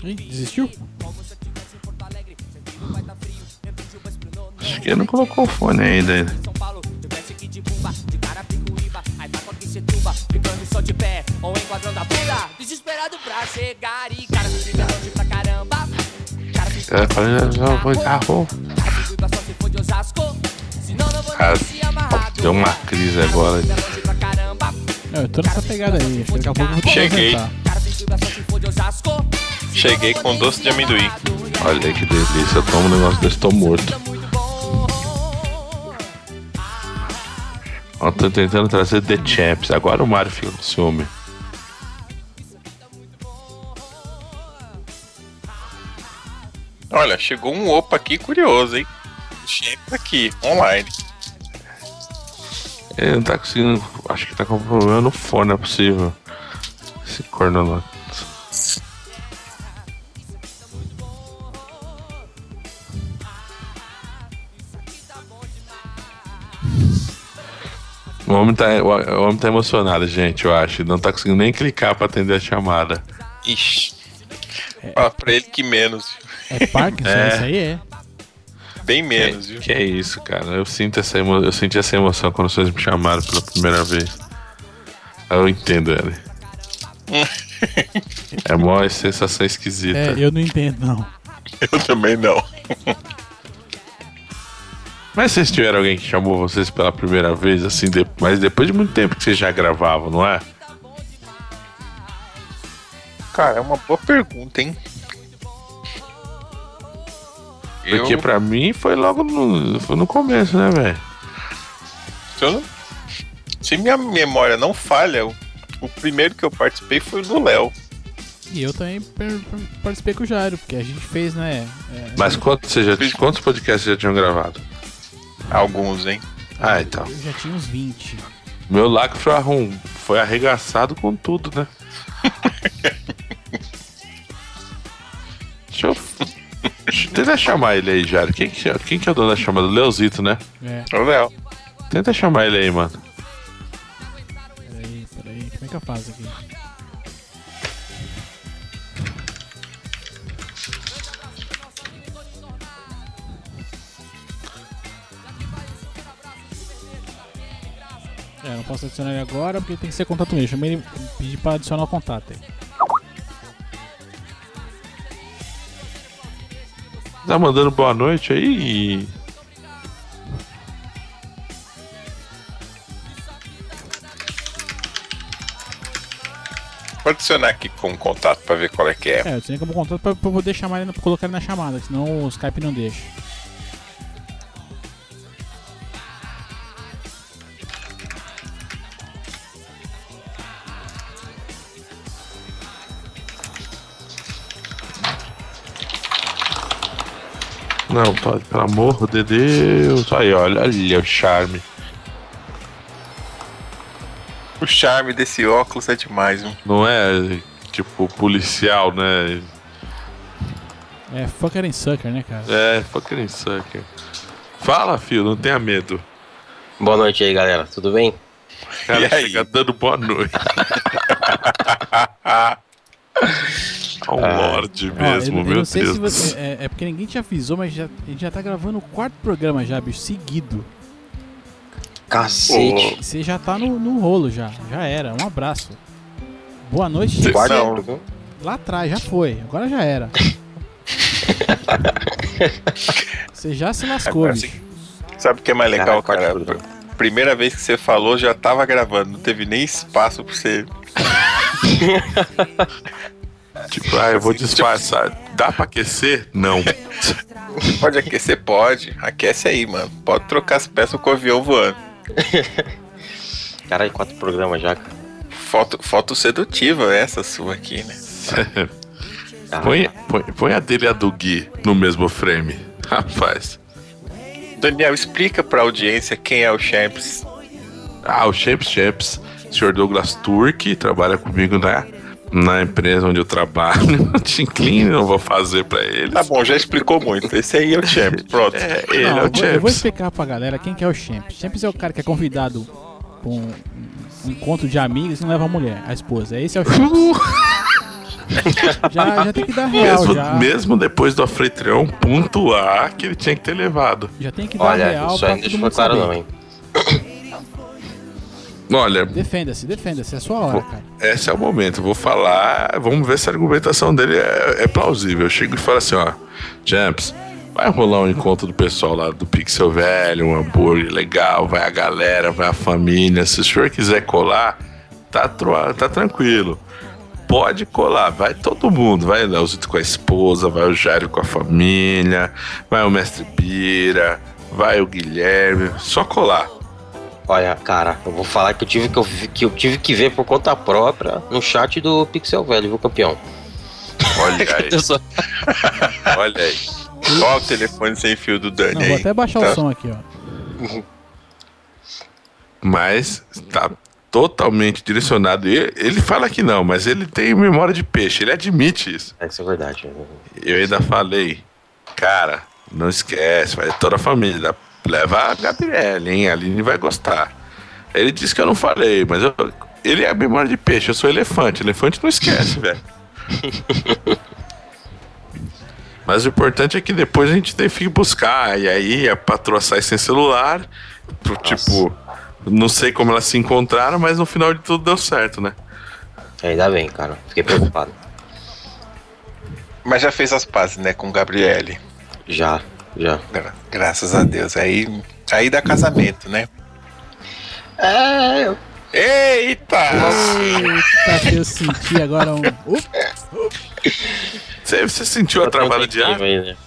Ih, desistiu? Acho que ele não colocou o fone ainda. Cara, deu uma crise agora. Eu tô nessa pegada aí, acho que daqui a pouco eu vou Cheguei. aposentar. Cheguei com doce de amendoim. Olha aí que delícia, eu tomo um negócio desse, tô morto. Ó, tô tentando trazer The Champs, agora o Mario fica com ciúme. Olha, chegou um opa aqui curioso, hein? Champs aqui, online. Ele não tá conseguindo, acho que tá com problema no fone, não é possível. Esse corno. O homem tá emocionado, gente, eu acho. Não tá conseguindo nem clicar pra atender a chamada. Ixi. Fala pra ele que menos. É Parkinson, isso aí é. Bem menos, viu? Que é isso, cara. Eu senti essa emoção quando vocês me chamaram pela primeira vez. Eu entendo ele. É mó sensação esquisita. É, eu não entendo, não. Eu também não. Mas vocês tiveram alguém que chamou vocês pela primeira vez, assim, mas depois de muito tempo que vocês já gravavam, não é? Cara, é uma boa pergunta, hein? Porque pra mim foi logo no começo, né, velho? Se minha memória não falha, o primeiro que eu participei foi o do Léo. E eu também participei com o Jairo, porque a gente fez, né? Mas quantos podcasts vocês já tinham gravado? Alguns, hein? Ah, então. Eu já tinha uns 20. Meu lacre foi arregaçado com tudo, né? Deixa eu tentar chamar ele aí, Jairo. Quem que é o dono da chamada? Leozito, né? É o Léo. Tenta chamar ele aí, mano. Peraí. Como é que eu faço aqui? Não posso adicionar ele agora porque tem que ser contato mesmo. Chamei ele e pedi pra adicionar o contato aí. Tá mandando boa noite aí? Pode adicionar aqui como contato pra ver qual é que é. Eu tenho como contato pra poder chamar ele, pra colocar ele na chamada, senão o Skype não deixa. Não, pode, pelo amor de Deus. Aí, olha o charme. O charme desse óculos é demais, viu? Não é tipo policial, né? É fucker and sucker, né, cara? É, fucking sucker. Fala, filho, não tenha medo. Boa noite aí, galera. Tudo bem? O cara chega dando boa noite. Um lorde mesmo, eu meu não sei Deus. se você, é porque ninguém te avisou, mas a gente já tá gravando o 4º programa já, bicho, seguido. Cacete. Você já tá no rolo já era. Um abraço. Boa noite. Não. Lá atrás, já foi. Agora já era. Você já se lascou, bicho. Sabe o que é mais legal, cara? Primeira vez que você falou, já tava gravando. Não teve nem espaço pra você... Tipo, eu vou disfarçar. Dá pra aquecer? Não. Pode aquecer? Pode. Aquece aí, mano. Pode trocar as peças com o avião voando. Caralho, 4 programas já, cara. Foto sedutiva essa sua aqui, né? Põe a dele e a do Gui no mesmo frame. Rapaz. Daniel, explica pra audiência quem é o Champs. O Champs. Sr. Douglas Turk trabalha comigo na empresa onde eu trabalho. Te inclino, não vou fazer pra ele. Tá bom, já explicou muito. Esse aí é o Champs, pronto. Ele é o Champs. Eu vou explicar pra galera quem que é o Champs. Champs é o cara que é convidado pra um encontro de amigos e não leva a mulher, a esposa. Esse é o Champs. Já tem que dar real, Mesmo depois do anfitrião pontuar que ele tinha que ter levado. Já tem que dar real. Olha, isso ainda não foi claro não, hein? Olha, defenda-se, é a sua hora, cara. Esse é o momento, vou falar, vamos ver se a argumentação dele é plausível. Eu chego e falo assim, ó, Champs, vai rolar um encontro do pessoal lá do Pixel Velho, um hambúrguer legal, vai a galera, vai a família, se o senhor quiser colar, tá tranquilo. Pode colar, vai todo mundo, vai o Leozito com a esposa, vai o Jairo com a família, vai o Mestre Bira, vai o Guilherme, só colar. Olha, cara, eu vou falar que eu tive que ver por conta própria no chat do Pixel Velho, viu, campeão? Olha aí. Olha aí. Olha o telefone sem fio do Dani. Não, aí. vou até baixar o som aqui, ó. Mas tá totalmente direcionado. Ele fala que não, mas ele tem memória de peixe, ele admite isso. Isso é verdade. Eu ainda falei, cara, não esquece, vai toda a família. Leva a Gabriela, hein? A Aline vai gostar. Ele disse que eu não falei, mas ele é a memória de peixe, eu sou elefante. Elefante não esquece, velho. Mas o importante é que depois a gente tem que buscar. E aí a patroa sai sem celular. Tipo, não sei como elas se encontraram, mas no final de tudo deu certo, né? Ainda bem, cara. Fiquei preocupado. Mas já fez as pazes, né, com Gabriele. Já. Graças a Deus. Aí dá casamento, né? É. Eita! Eu senti agora um. Você sentiu a travada de ar? Né?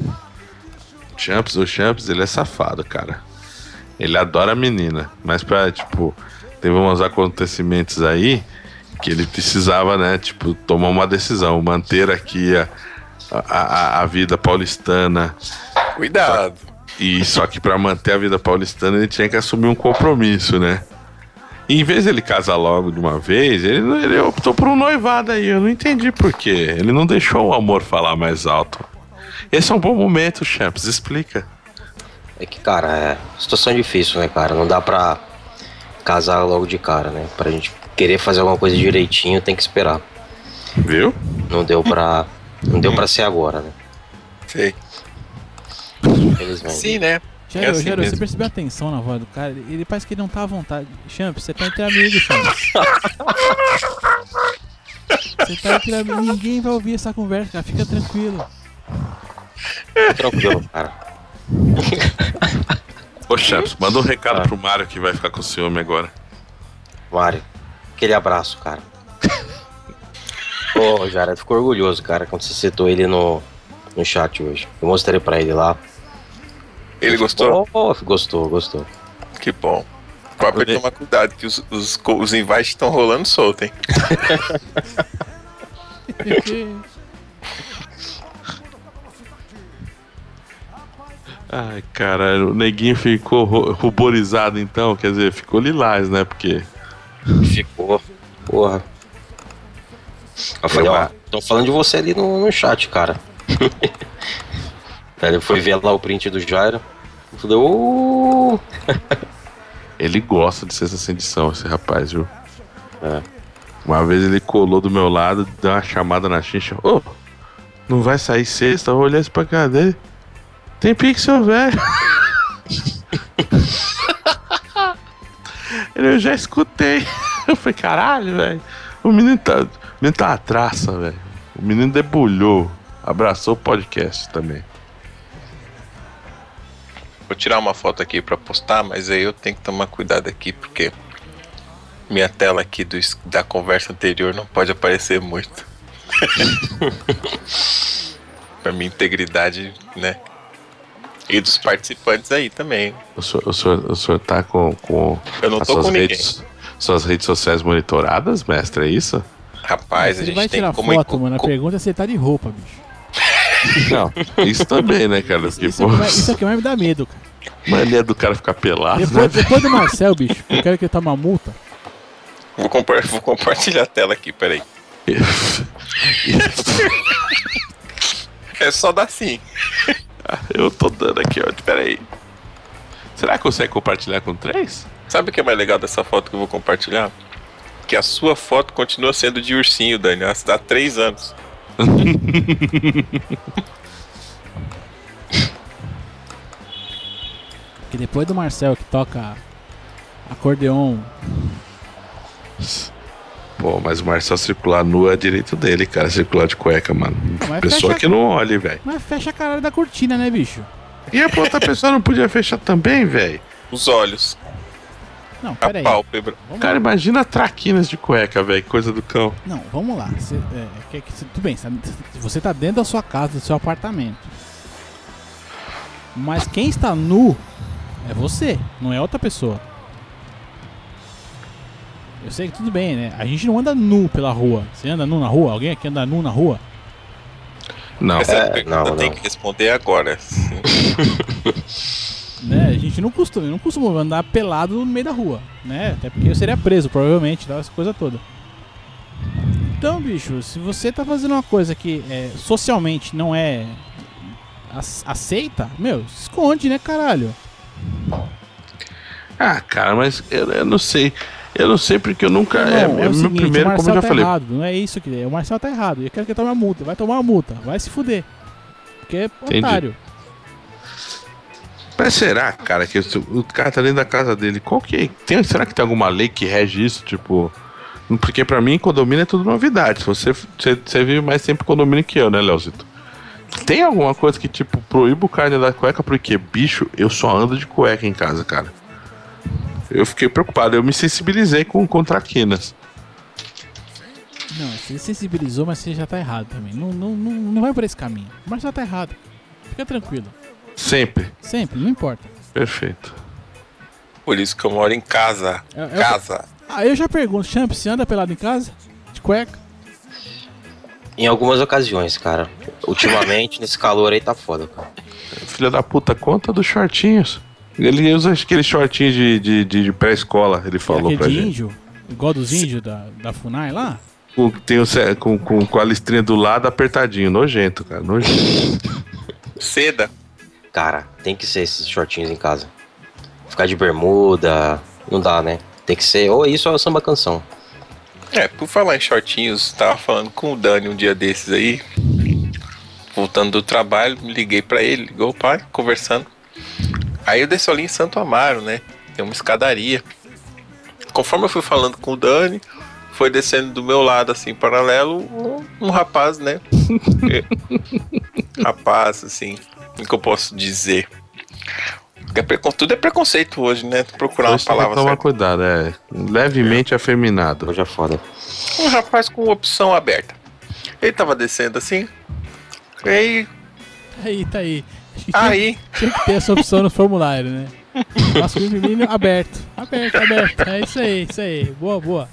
O Champs, ele é safado, cara. Ele adora a menina. Mas teve uns acontecimentos aí que ele precisava, né, tomar uma decisão. Manter aqui a vida paulistana. Cuidado. Só que pra manter a vida paulistana ele tinha que assumir um compromisso, né? E em vez de ele casar logo de uma vez, ele optou por um noivado aí. Eu não entendi por quê. Ele não deixou o amor falar mais alto. Esse é um bom momento, Champs. Explica. É que, cara, situação difícil, né, cara? Não dá pra casar logo de cara, né? Pra gente querer fazer alguma coisa direitinho, tem que esperar. Viu? Não deu pra ser agora, né? Sei. Infelizmente. Sim, né? Jairo, assim você mesmo. percebeu a tensão na voz do cara? Ele parece que ele não tá à vontade. Champs, você tá entre amigos, Champs. Você tá entre amigos. Ninguém vai ouvir essa conversa, cara. Fica tranquilo. Tranquilo, cara. Ô, Champs, manda um recado pro Mário que vai ficar com ciúme agora. Mário, aquele abraço, cara. Ô, Jared, ficou orgulhoso, cara, quando você citou ele no chat hoje. Eu mostrei pra ele lá. Ele gostou? Gostou. Que bom. Pode tomar cuidado que os invites estão rolando solto, hein? Ai, caralho, o neguinho ficou ruborizado então, quer dizer, ficou lilás, né? Porque. Ficou. Porra. Eu falei, ó, tô falando de você ali no chat, cara. Ele foi ver lá o print do Jairo. Eu falei, Ele gosta de ser essa edição, esse rapaz, viu? É. Uma vez ele colou do meu lado, deu uma chamada na Xincha. Ô, não vai sair sexta? Eu olhei pra cara dele. Tem Pixel Velho. Eu já escutei. Eu falei, caralho, velho. O menino tá uma traça, velho. O menino debulhou. Abraçou o podcast também. Vou tirar uma foto aqui pra postar, mas aí eu tenho que tomar cuidado aqui, porque minha tela aqui da conversa anterior não pode aparecer muito. Pra minha integridade, né? E dos participantes aí também. O senhor tá com Eu não as tô suas com ninguém. suas redes sociais monitoradas, mestre, é isso? Rapaz, a Ele gente vai tem tirar como... foto, mano. A pergunta é se ele tá de roupa, bicho. Não, isso também, né, cara? Porque, Isso aqui vai me dar medo, cara. mania do cara ficar pelado, né? Depois do Marcel, bicho, eu quero que ele tome uma multa. Vou compartilhar a tela aqui, peraí. É só dar sim. Eu tô dando aqui, ó. Peraí. Será que consegue compartilhar com 3? Sabe o que é mais legal dessa foto que eu vou compartilhar? que a sua foto continua sendo de ursinho, Daniel, há 3 anos. Que depois do Marcel que toca acordeon. Pô, mas o Marcel circular nu é direito dele, cara. Circular de cueca, mano. Mas Pessoa fecha- que não olhe, velho. Mas fecha a cara da cortina, né, bicho? E a outra pessoa não podia fechar também, velho? Os olhos, Não, a peraí. pálpebra. Vamos Cara, lá. imagina traquinas de cueca, velho. Coisa do cão. Não, vamos lá. Tudo bem, você tá dentro da sua casa, do seu apartamento. Mas quem está nu é você, não é outra pessoa. Eu sei que tudo bem, né? A gente não anda nu pela rua. Você anda nu na rua? Alguém aqui anda nu na rua? Não. Essa pergunta não. tem que responder agora. Sim. Né? A gente não costuma andar pelado no meio da rua, né? Até porque eu seria preso, provavelmente, essa coisa toda. Então, bicho, se você tá fazendo uma coisa que socialmente não é aceita, meu, se esconde, né, caralho? Ah, cara, mas eu não sei. Eu não sei porque eu nunca. Não, é o meu seguinte, primeiro, o como eu Marcel já tá falei. errado, não é isso que o Marcel tá errado. Eu quero que ele tome uma multa. Vai tomar uma multa, vai se fuder. Porque é Entendi. otário. Mas será, cara, que o cara tá dentro da casa dele? Qual que tem? Será que tem alguma lei que rege isso? Tipo. Porque pra mim, condomínio é tudo novidade. Você vive mais tempo em condomínio que eu, né, Leozito? Tem alguma coisa que, tipo, proíbe o cara de andar de cueca? Porque, bicho, eu só ando de cueca em casa, cara. Eu fiquei preocupado. Eu me sensibilizei com traquinas. Não, você sensibilizou, mas você já tá errado também. Não vai por esse caminho. O Marcel tá errado. Fica tranquilo. Sempre. Sempre, não importa. Perfeito. Por isso que eu moro em casa. Casa. Ah, eu já pergunto, Champ, você anda pelado em casa? De cueca? Em algumas ocasiões, cara. Ultimamente, nesse calor aí tá foda, cara. Filha da puta, conta dos shortinhos. Ele usa aqueles shortinhos de pré-escola, ele falou Aquele pra de gente. índio? Igual dos índios da FUNAI lá? Tem com a listrinha do lado apertadinho, nojento, cara, nojento. Seda. Cara, tem que ser esses shortinhos em casa. Ficar de bermuda, não dá, né? Tem que ser, ou isso ou é samba canção. Por falar em shortinhos, tava falando com o Dani um dia desses aí. Voltando do trabalho, liguei pra ele, ligou o pai, conversando. Aí eu desci ali em Santo Amaro, né? Tem uma escadaria. Conforme eu fui falando com o Dani, foi descendo do meu lado, assim, paralelo, um rapaz, né? Rapaz, assim, o que eu posso dizer? Tudo é preconceito hoje, né? Procurar uma Hoje tem que palavra tomar certa. cuidado, levemente afeminado. Hoje é foda. Um rapaz com opção aberta. Ele tava descendo assim. E aí, Aí, tá aí. Acho que aí, tinha que ter essa opção no formulário, né? Masculino e feminino aberto. Aberto. É isso aí. Boa.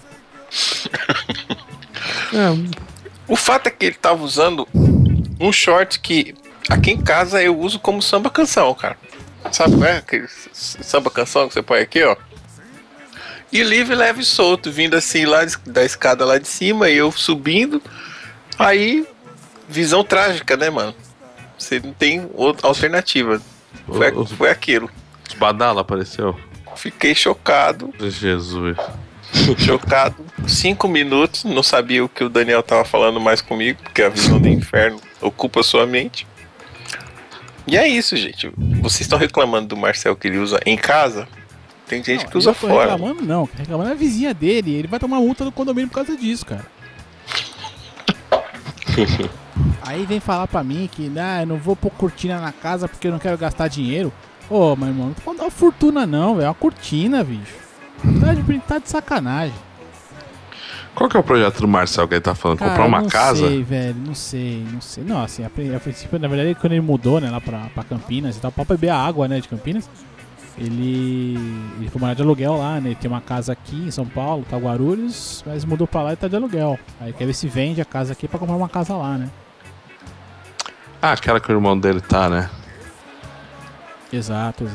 o fato é que ele tava usando um short que aqui em casa eu uso como samba canção, cara. Sabe qual é? Aquele samba canção que você põe aqui, ó. E livre, leve e solto, vindo assim lá da escada lá de cima, e eu subindo. Aí, visão trágica, né, mano? Você não tem outra alternativa. Foi aquilo. Os badala apareceu. Fiquei chocado. Jesus. Chocado. 5 minutos, não sabia o que o Daniel tava falando mais comigo, porque a visão do inferno ocupa sua mente. E é isso, gente. Vocês estão reclamando do Marcel que ele usa em casa? Tem gente que usa eu tô fora. reclamando não. Reclamando é a vizinha dele. Ele vai tomar multa do condomínio por causa disso, cara. Aí vem falar pra mim que eu não vou pôr cortina na casa porque eu não quero gastar dinheiro. Ô, meu irmão, não pode dar uma fortuna não, velho. É uma cortina, bicho. Tá de sacanagem. Qual que é o projeto do Marcel que ele tá falando? Cara, Comprar uma não casa? sei, velho, não sei. Não, assim, a princípio, na verdade, quando ele mudou, né, lá pra Campinas e tal, pra beber a água, né, de Campinas, ele foi morar de aluguel lá, né, ele tem uma casa aqui em São Paulo, tá, Guarulhos, mas mudou pra lá e tá de aluguel. Aí quer ver se vende a casa aqui pra comprar uma casa lá, né. Ah, aquela que o irmão dele tá, né? Exato.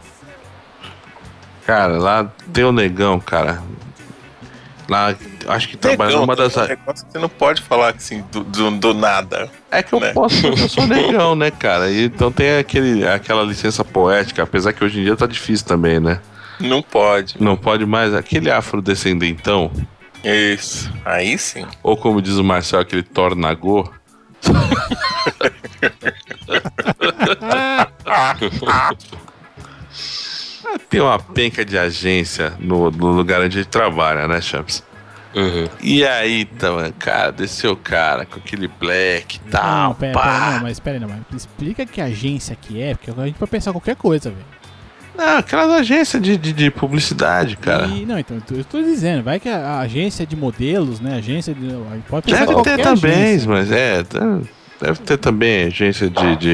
Cara, lá tem o negão, cara. Lá, acho que trabalha numa das... Um negócio que você não pode falar assim do nada. É que eu né? posso, porque eu sou negão, né, cara? E então tem aquela licença poética, apesar que hoje em dia tá difícil também, né? Não pode. Não pode mais. Aquele afrodescendentão, Isso, aí sim. Ou como diz o Marcel, aquele tornagô. Tem uma penca de agência no lugar onde ele trabalha, né, Champs? Uhum. E aí, então, cara, desceu o cara com aquele black e tal. Não, pera, mas explica que agência que é, porque a gente pode pensar qualquer coisa, velho. Não, aquelas agências de publicidade, cara. Não, então, eu tô dizendo, vai que a agência de modelos, né, agência de... Pode pensar Deve qualquer ter também, agência. mas deve ter também agência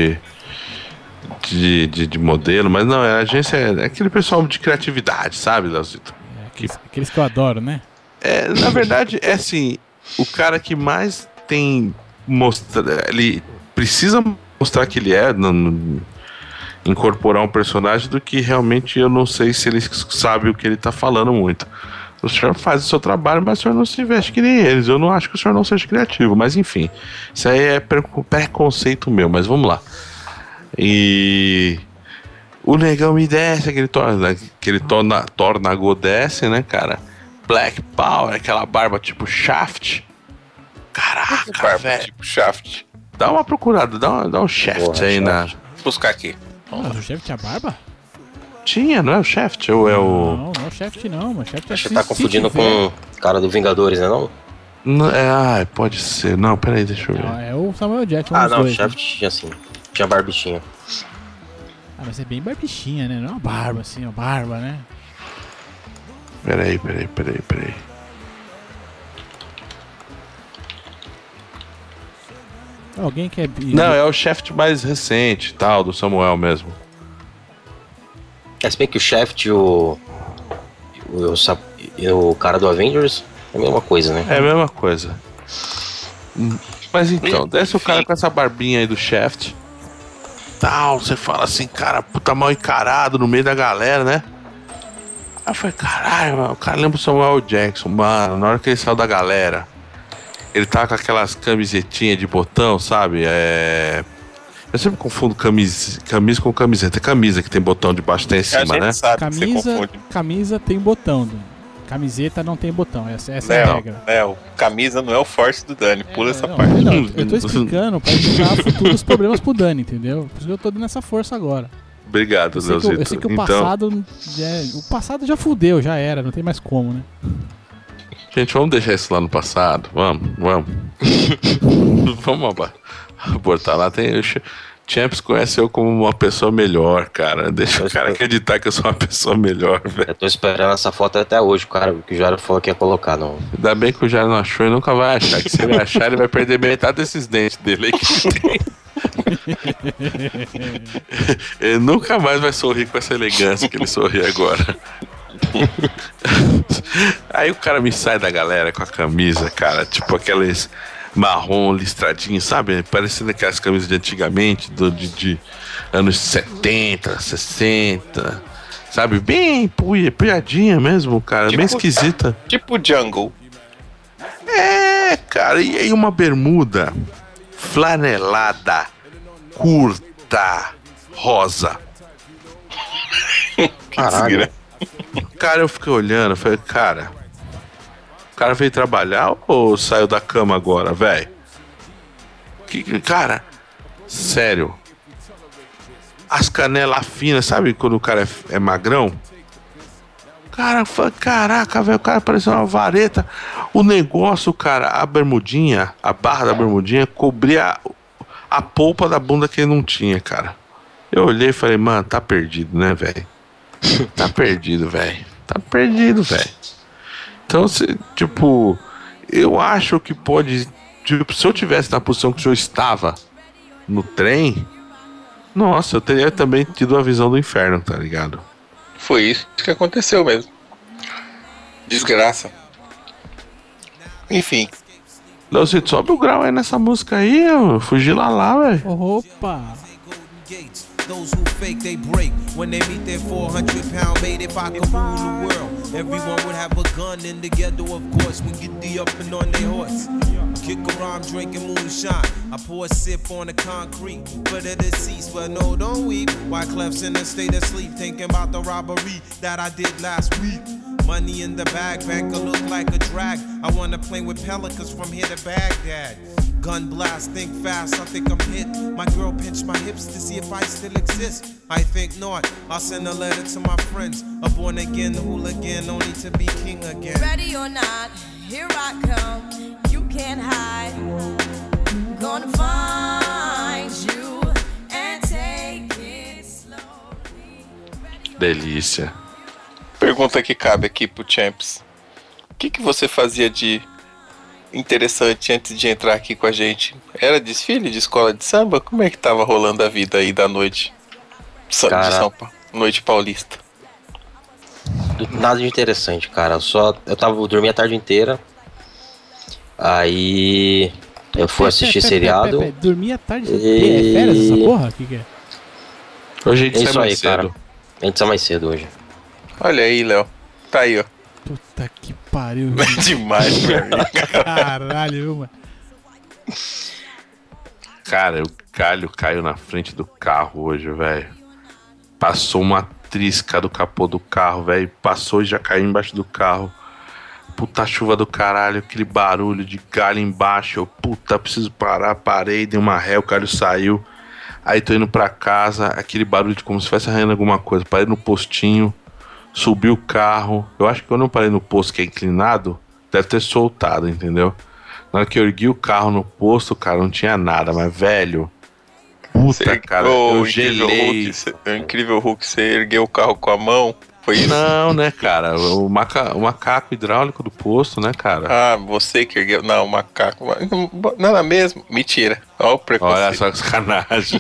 de modelo, mas não, é agência, é aquele pessoal de criatividade, sabe, Leozito? Aqueles que eu adoro, né? Na verdade, é assim, o cara que mais tem ele precisa mostrar que ele é, incorporar um personagem, do que realmente eu não sei se ele sabe o que ele tá falando muito. O senhor faz o seu trabalho, mas o senhor não se veste que nem eles. Eu não acho que o senhor não seja criativo, mas enfim, isso aí é preconceito meu, mas vamos lá. E o negão me desce, aquele tornagô desce, né, cara? Black Power, aquela barba tipo Shaft. Caraca, Barba velho. tipo Shaft. Dá uma procurada, dá um Shaft aí Shaft. na... Vou buscar aqui. Mas o chefe tinha barba? Tinha, não é o Shaft? Ou é o... Não é o chefe não, mas o chefe Acho que você tá confundindo com o cara do Vingadores, né não? Não, pode ser. Não, peraí, deixa eu ver. É o Samuel Jackson. Ah, não, o dois, Shaft tinha assim. Tinha barbichinha. mas é bem barbichinha, né? Não é uma barba assim, uma barba, né? Peraí. Alguém quer... Não, é o Shaft mais recente, tal, do Samuel mesmo. É, se bem que o Shaft e o cara do Avengers é a mesma coisa, né? É a mesma coisa. Mas então, desce o cara com essa barbinha aí do Shaft. Tal, você fala assim, cara, puta mal encarado no meio da galera, né? Aí eu falei, caralho, mano, o cara lembra o Samuel Jackson, mano, na hora que ele saiu da galera. Ele tá com aquelas camisetinhas de botão, sabe? Eu sempre confundo camisa com camiseta. É camisa que tem botão de baixo e tem em cima, né? Sabe que você confunde. Camisa tem botão. Camiseta não tem botão. Essa é a regra. O camisa não é o forte do Dani. Pula essa parte. Não, eu tô explicando pra evitar futuros problemas pro Dani, entendeu? Por isso que eu tô dando essa força agora. Obrigado, Leozito. Eu sei que o passado já fudeu, já era, não tem mais como, né? Gente, vamos deixar isso lá no passado. Vamos. Vamos abortar lá. Champs conhece eu como uma pessoa melhor, cara. Deixa o cara acreditar que eu sou uma pessoa melhor, velho. Eu tô esperando essa foto até hoje, cara, que o Jairo falou que ia colocar, não. Ainda bem que o Jairo não achou e nunca vai achar. Que se ele achar, ele vai perder metade desses dentes dele aí que ele tem. Ele nunca mais vai sorrir com essa elegância que ele sorri agora. Aí o cara me sai da galera com a camisa, cara, tipo aqueles marrom listradinho, sabe? Parecendo aquelas camisas de antigamente, de anos 70, 60, sabe? Bem punhadinha mesmo, cara, bem esquisita. Tipo Jungle. É, cara, e aí uma bermuda flanelada, curta, rosa. Caralho. Cara, eu fiquei olhando, falei, cara, o cara veio trabalhar ou saiu da cama agora, velho? Cara, sério. As canelas finas, sabe quando o cara é magrão? Cara, caraca, velho, o cara parecia uma vareta. O negócio, cara, a barra da bermudinha cobria a polpa da bunda que ele não tinha, cara. Eu olhei e falei, mano, tá perdido, né, velho? Tá perdido, velho. Então, tipo, eu acho que pode... Tipo, se eu tivesse na posição que o senhor estava no trem, nossa, eu teria também tido a visão do inferno, tá ligado? Foi isso que aconteceu mesmo. Desgraça. Enfim. Leozito, sobe o grau aí nessa música aí, eu fugi lá, velho. Opa! Those who fake, they break. When they meet their 400-pound mate, if I could rule the world, everyone would have a gun in the ghetto, of course, when get the up and on their horse. Kick around drinking moonshine. I pour a sip on the concrete for the deceased, but no, don't weep. Wyclef's in a state of sleep, thinking about the robbery that I did last week. Money in the bag, banker look like a drag. I wanna play with pelicans from here to Baghdad. Gun blast, think fast, I think I'm hit. My girl pinched my hips to see if I still exist. I think not, I'll send a letter to my friends. A born again hooligan, only to be king again. Ready or not, here I come. You can't hide. Gonna find you and take it slowly. Delícia. Pergunta que cabe aqui pro Champs. O que você fazia de interessante antes de entrar aqui com a gente? Era desfile de escola de samba? Como é que tava rolando a vida aí da noite? De São Paulo, noite paulista. Nada de interessante, cara. Eu dormi a tarde inteira. Aí eu fui assistir seriado. Dormi a tarde inteira. É férias essa porra? O que é? Hoje a gente É sai isso mais aí, cedo. cara. A gente sai mais cedo hoje. Olha aí, Léo. Tá aí, ó. Puta que pariu. Demais pra mim. Caralho, viu, mano? Cara, o galho caiu na frente do carro hoje, velho. Passou uma trisca do capô do carro, velho. Passou e já caiu embaixo do carro. Puta chuva do caralho, aquele barulho de galho embaixo. Eu, puta, preciso parar. Parei, dei uma ré, o galho saiu. Aí tô indo pra casa, aquele barulho de como se estivesse arranhando alguma coisa. Parei no postinho, subi o carro. Eu acho que quando eu parei no posto que é inclinado, deve ter soltado, entendeu? Na hora que eu ergui o carro no posto, cara, não tinha nada, mas velho. Puta, cara, eu gelei. O incrível Hulk, você ergueu o carro com a mão. Foi isso? Não, né, cara? O macaco hidráulico do posto, né, cara? Ah, você que ergueu. Não, o macaco. Nada mesmo. Mentira. Olha o preconceito. Olha só que sacanagem.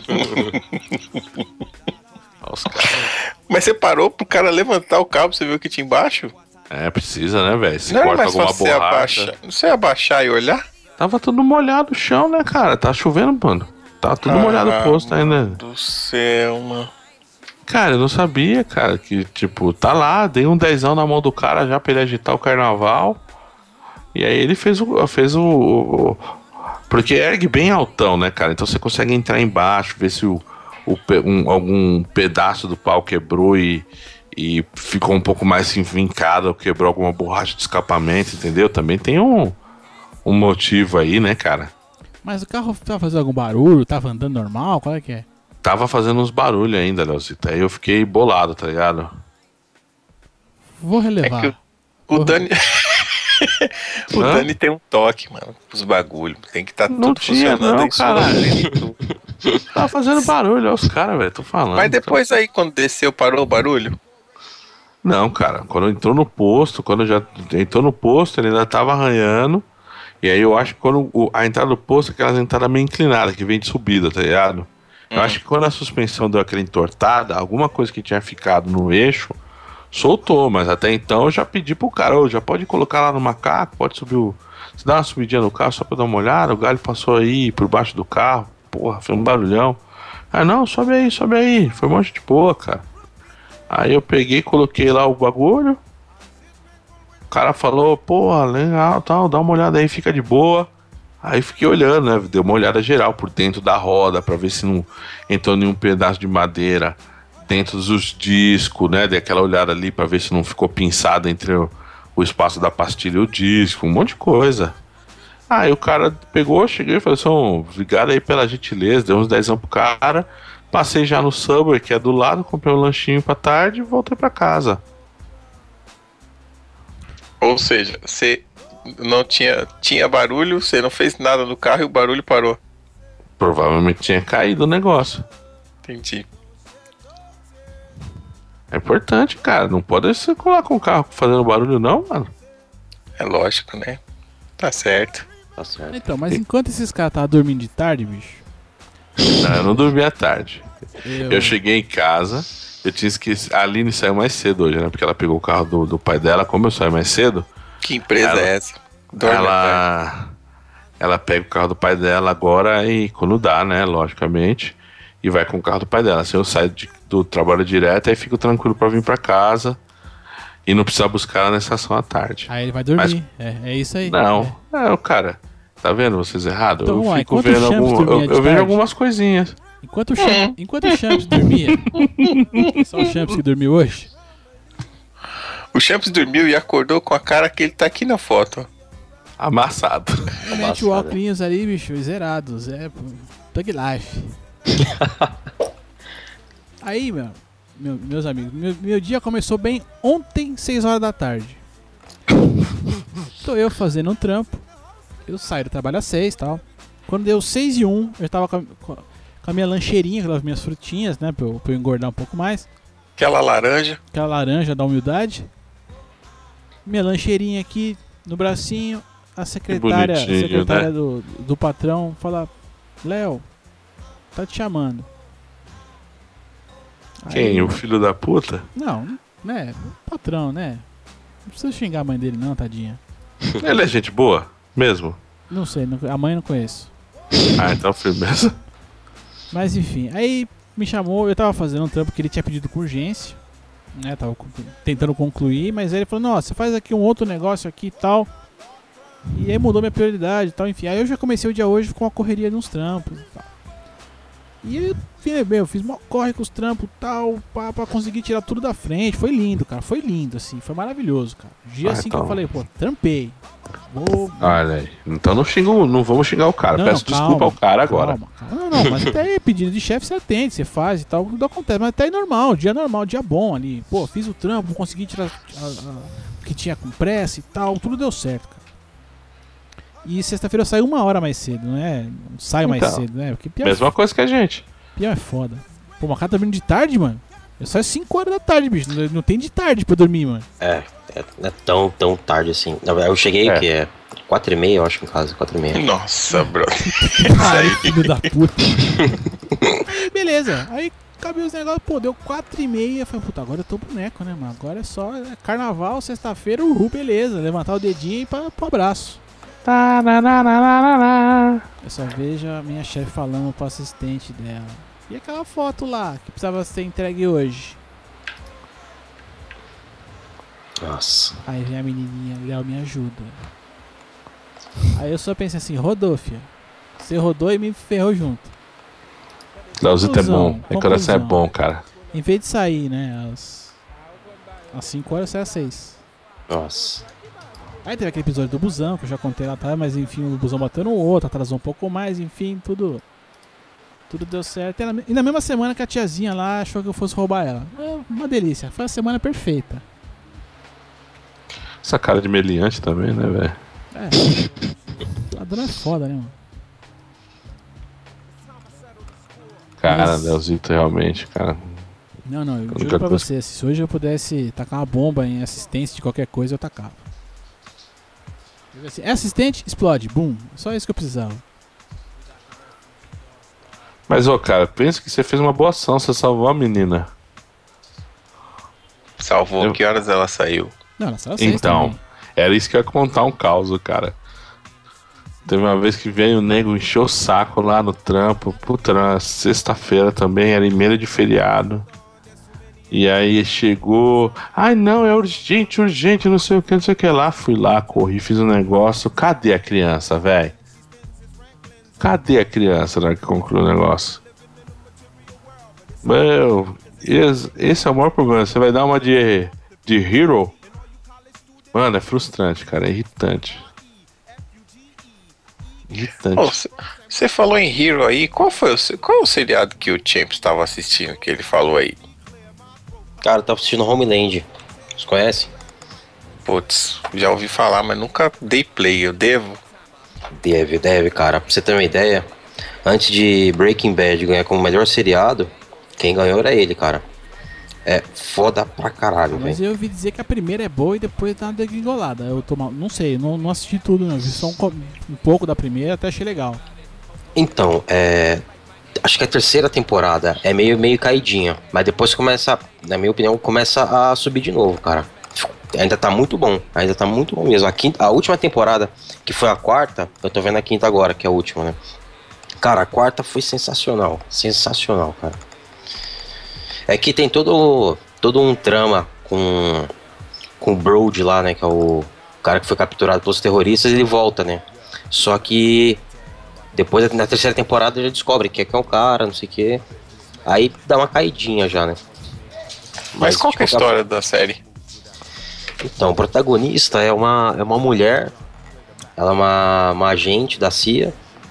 Olha os caras. Mas você parou pro cara levantar o cabo, você viu o que tinha embaixo? É, precisa, né, velho? Se Não era corta mais alguma fácil você borracha. abaixar. Você abaixar e olhar? Tava tudo molhado o chão, né, cara? Tá chovendo, mano. Tá tudo molhado o posto ainda. Do céu, mano. Cara, eu não sabia, cara, que, tipo, tá lá, dei um 10ão na mão do cara já pra ele agitar o carnaval. E aí ele fez o porque ergue bem altão, né, cara? Então você consegue entrar embaixo, ver se algum pedaço do pau quebrou e ficou um pouco mais envincado, quebrou alguma borracha de escapamento, entendeu? Também tem um motivo aí, né, cara? Mas o carro tava fazendo algum barulho? Tava andando normal? Qual é que é? Tava fazendo uns barulhos ainda, Leozito. Aí eu fiquei bolado, tá ligado? Vou relevar. É que o Dani. O Dani tem um toque, mano, os bagulhos. Tem que estar Não tudo tinha, funcionando não, em sua caralho. plenitude. Tava fazendo barulho, olha os caras, velho. Tô falando. Mas depois aí, quando desceu, parou o barulho? Não, cara. Quando entrou no posto, quando já entrou no posto, ele ainda tava arranhando. E aí eu acho que quando a entrada do posto, aquelas entradas meio inclinadas, que vem de subida, tá ligado? Eu acho que quando a suspensão deu aquela entortada, alguma coisa que tinha ficado no eixo soltou, mas até então eu já pedi pro cara, já pode colocar lá no macaco, pode subir se dá uma subidinha no carro só pra dar uma olhada, o galho passou aí por baixo do carro, porra, foi um barulhão. Ah não, sobe aí, foi um monte de boa, cara. Aí eu peguei, coloquei lá o bagulho, o cara falou, porra, legal, tal, dá uma olhada aí, fica de boa. Aí fiquei olhando, né? Dei uma olhada geral por dentro da roda pra ver se não entrou nenhum pedaço de madeira dentro dos discos, né? Dei aquela olhada ali pra ver se não ficou pinçado entre o espaço da pastilha e o disco, um monte de coisa. Aí o cara pegou, cheguei e falou assim: obrigado aí pela gentileza, deu uns 10 pro cara. Passei já no Subway, que é do lado, comprei um lanchinho pra tarde e voltei pra casa. Ou seja, você não tinha barulho, você não fez nada no carro e o barulho parou. Provavelmente tinha caído o negócio. Entendi. É importante, cara. Não pode circular com o carro fazendo barulho, não, mano. É lógico, né? Tá certo. Tá certo. Então, mas enquanto esses caras estavam dormindo de tarde, bicho. Não, eu não dormi à tarde. Eu cheguei em casa, eu tinha esquecido. A Aline saiu mais cedo hoje, né? Porque ela pegou o carro do pai dela. Como eu saio mais cedo. Que empresa é essa? Ela pega o carro do pai dela agora e quando dá, né? Logicamente. E vai com o carro do pai dela. Assim eu saio do trabalho direto e fico tranquilo pra vir pra casa. E não precisar buscar ela na estação à tarde. Aí ele vai dormir. É isso aí. Não, o cara. Tá vendo vocês errado? Então, eu fico enquanto vendo o Champs dormia de eu vejo tarde. algumas coisinhas. Enquanto o Champs dormia. Só o Champs que dormiu hoje. Champs dormiu e acordou com a cara que ele tá aqui na foto. Amassado. Mete o óculos ali, bicho, zerados. É, pô, Thug Life. Aí, meus amigos, meu dia começou bem ontem, 6 horas da tarde. Tô eu fazendo um trampo. Eu saio do trabalho às 6 e tal. Quando deu 6:01, eu tava com a minha lancheirinha, aquelas minhas frutinhas, né? Pra eu engordar um pouco mais. Aquela laranja. Aquela laranja da humildade. Minha lancheirinha aqui no bracinho. A secretária, né? do patrão fala: Léo, tá te chamando. Quem? Aí, O filho da puta? não, né? Patrão, né? Não precisa xingar a mãe dele, não, tadinha. Ele é gente boa? Mesmo? Não sei, a mãe eu não conheço. Ah, então firmeza. Mas enfim, aí me chamou, eu tava fazendo um trampo que ele tinha pedido com urgência, né? Tava tentando concluir, mas aí ele falou: nossa, você faz aqui um outro negócio aqui e tal. E aí mudou minha prioridade e tal, enfim. Aí eu já comecei o dia hoje com a correria de uns trampos e tal. E aí, eu fiz uma corre com os trampos e tal, pra conseguir tirar tudo da frente. Foi lindo, cara, foi lindo, assim, foi maravilhoso, cara. Dia assim então. que eu falei, pô, trampei. Vou... Olha aí. Então não vamos xingar o cara. Não, Peço desculpa ao cara agora. Calma. Não, mas até aí, pedido de chefe você atende, você faz e tal, tudo acontece. Mas até aí normal, dia bom ali. Pô, fiz o trampo, consegui tirar o que tinha com pressa e tal, tudo deu certo, cara. E sexta-feira eu saio 1 hora mais cedo, não é? Saio mais cedo, né? Porque Mesma coisa que a gente. Pior é foda. Pô, mas o cara tá vindo de tarde, mano. Eu saio 5 horas da tarde, bicho. Não tem de tarde pra dormir, mano. Não é tão tarde assim. Eu cheguei, que é 4:30, eu acho, em casa, 4:30. Nossa, bro. Ai, filho da puta. Aí, beleza. Aí acabei os negócios, pô, deu 4:30. Falei, puta, agora eu tô boneco, né, mano? Agora é só carnaval, sexta-feira, beleza. Levantar o dedinho e ir pro abraço. Eu só vejo a minha chefe falando pro assistente dela: e aquela foto lá que precisava ser entregue hoje? Nossa. Aí vem a menininha: Léo, me ajuda. Aí eu só pensei assim: rodou, filha. Você rodou e me ferrou junto. Leozito é bom. Conclusão. Coração é bom, cara. Em vez de sair, né, às 5 horas, eu saio às 6. Nossa. Aí teve aquele episódio do busão, que eu já contei lá atrás, mas enfim, o busão bateu no outro, atrasou um pouco mais, enfim, tudo deu certo. E na mesma semana que a tiazinha lá achou que eu fosse roubar ela. Uma delícia, foi a semana perfeita. Essa cara de meliante também, né, velho? Ladrão é foda, né, mano? Cara, Leozito realmente, cara. Não, eu juro pra você, se hoje eu pudesse tacar uma bomba em assistência de qualquer coisa, eu tacava. Assim, é assistente, explode, boom. Só isso que eu precisava. Mas, cara, pensa que você fez uma boa ação, você salvou a menina. Salvou, que horas ela saiu? Não, ela saiu às 6 Então, também. era isso que eu ia contar um caos, cara. Teve uma vez que veio o nego encheu o saco lá no trampo. Puta, na sexta-feira também, era emenda de feriado. E aí chegou, ai não, é urgente, não sei o que lá. Fui lá, corri, fiz um negócio. Cadê a criança, velho? Cadê a criança na hora que concluiu o negócio? Meu, esse é o maior problema. Você vai dar uma de hero? Mano, é frustrante, cara, é irritante. Você falou em Hero aí, qual é o seriado que o Champs estava assistindo que ele falou aí? Cara, eu tava assistindo Homeland. Vocês conhecem? Putz, já ouvi falar, mas nunca dei play, eu devo? Deve, cara. Pra você ter uma ideia, antes de Breaking Bad ganhar como melhor seriado, quem ganhou era ele, cara. É foda pra caralho, Mas velho. eu ouvi dizer que a primeira é boa e depois dá uma degringolada. Eu não sei, não assisti tudo, não. Vi só um pouco da primeira, até achei legal. Então, acho que a terceira temporada é meio caidinha, mas depois começa, na minha opinião, começa a subir de novo, cara. Ainda tá muito bom mesmo. A última temporada, que foi a quarta, eu tô vendo a quinta agora, que é a última, né? Cara, a quarta foi sensacional, cara. É que tem todo um trama com o Brody lá, né, que é o cara que foi capturado pelos terroristas, ele volta, né? Só que depois, na terceira temporada, já descobre que é o cara, não sei o que. Aí dá uma caidinha já, né? Mas qual que é a história da série? Então, o protagonista é uma mulher, ela é uma agente da CIA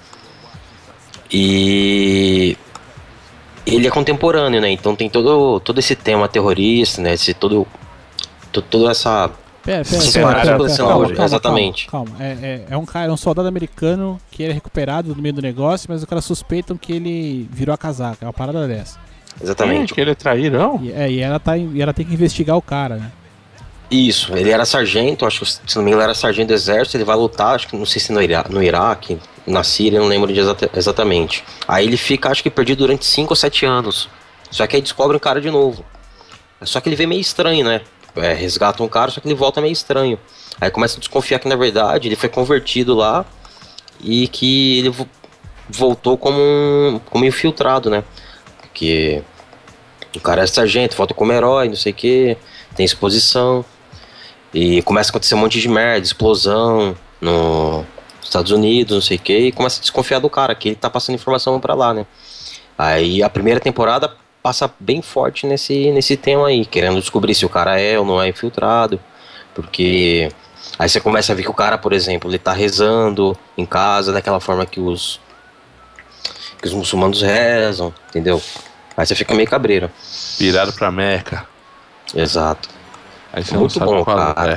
e ele é contemporâneo, né? Então tem todo esse tema terrorista, né? Toda essa... Pera, calma, exatamente. Calma. É um cara, é um soldado americano que ele é recuperado no meio do negócio, mas os caras suspeitam que ele virou a casaca. É uma parada dessa. Exatamente. Que ele é trairão? E ela tem que investigar o cara, né? Isso, ele era sargento, acho que se não me engano ele era sargento do exército, ele vai lutar, acho que não sei se no Iraque, na Síria, não lembro exatamente. Aí ele fica, acho que perdido durante 5 ou 7 anos. Só que aí descobre um cara de novo. Só que ele vê meio estranho, né? Resgata um cara, só que ele volta meio estranho. Aí começa a desconfiar que na verdade ele foi convertido lá e que ele voltou como infiltrado, né? Porque o cara é sargento, volta como herói, não sei o que, tem exposição. E começa a acontecer um monte de merda, explosão nos Estados Unidos, não sei o que, e começa a desconfiar do cara, que ele tá passando informação pra lá, né? Aí a primeira temporada passa bem forte nesse tema aí, querendo descobrir se o cara é ou não é infiltrado, porque aí você começa a ver que o cara, por exemplo, ele tá rezando em casa daquela forma que os muçulmanos rezam, entendeu? Aí você fica meio cabreiro. Virado pra Meca. Exato. Aí você Muito não sabe bom, qual cara. é.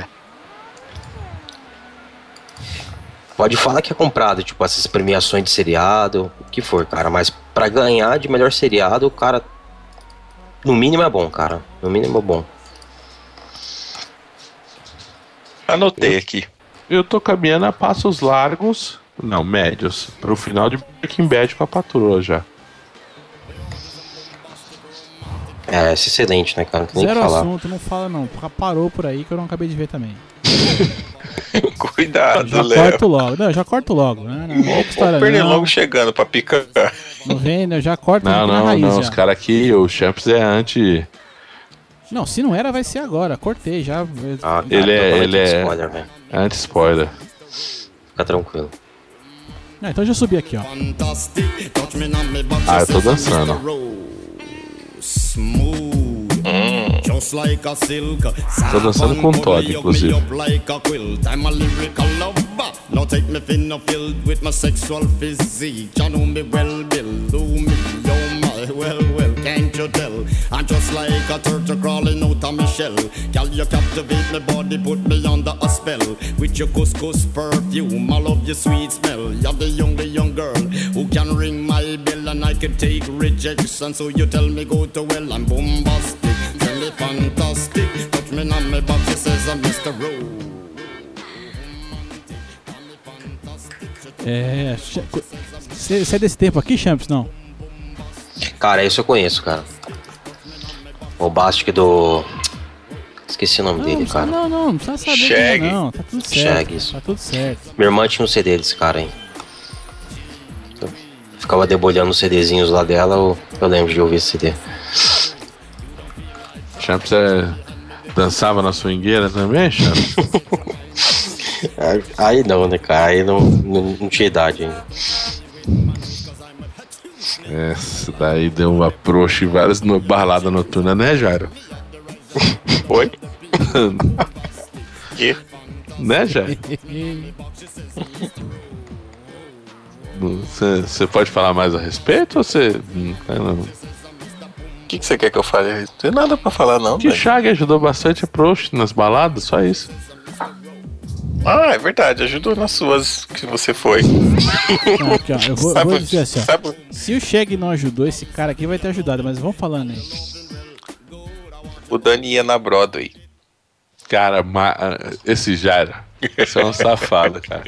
Pode falar que é comprado, tipo, essas premiações de seriado, o que for, cara, mas pra ganhar de melhor seriado, o cara, no mínimo é bom, cara. No mínimo é bom. Anotei aqui. Eu tô caminhando a passos largos, não, médios, pro final de Breaking Bad com a patroa já. É excelente, né, cara? Não tem nem o que Zero falar. assunto, não fala não. Parou por aí que eu não acabei de ver também. Cuidado, Já Léo. corto logo. Não, já corto logo. Não vem com Ó, história o pernilongo não. chegando pra picar. Não vem, eu já corto Não, na raiz não, já. os caras aqui, o Champs é anti... Não, se não era, vai ser agora. Cortei já. Ele é Spoiler, velho. anti-spoiler. Fica tranquilo. Ah, então já subi aqui, ó. Ah, eu tô dançando. Tô dançando com o Todd, inclusive. Now take me thin or filled with my sexual physique. You know me well, Bill. Do me, oh my, well, can't you tell? I'm just like a turtle crawling out of my shell. Girl, you captivate my body, put me under a spell. With your couscous perfume, I love your sweet smell. You're the only young girl who can ring my bell, and I can take rejection. So you tell me go to well, I'm bombastic, tell me fantastic. Touch me on my back, she says I'm Mr. Rose. Você é desse tempo aqui, Champs? Não? Cara, isso eu conheço, cara. O Bastic do... Esqueci o nome dele, cara. Não precisa saber Shaggy. quem é, não. Tá tudo certo. Shaggy, isso. Tá tudo certo. Minha irmã tinha um CD desse cara, hein. Eu ficava debulhando os CDzinhos lá dela, eu lembro de ouvir esse CD. Champs dançava na swingueira também, Champs? Aí não, né, cara? Aí não tinha idade ainda. Essa daí deu uma proxa e várias barladas noturnas, né, Jairo? Oi? Que? Né, Jairo? Você pode falar mais a respeito ou você... Não. O que você quer que eu fale? Não tem nada pra falar, não. Que velho. Shaggy ajudou bastante a proxa nas baladas, só isso. Ah, é verdade. Ajudou nas suas que você foi. Não, aqui, ó. Eu vou dizer assim, ó. sabe? Se o Shaggy não ajudou, esse cara aqui vai ter ajudado, mas vamos falando aí. O Dani ia na Broadway. Cara, esse Jairo, esse é um safado, cara.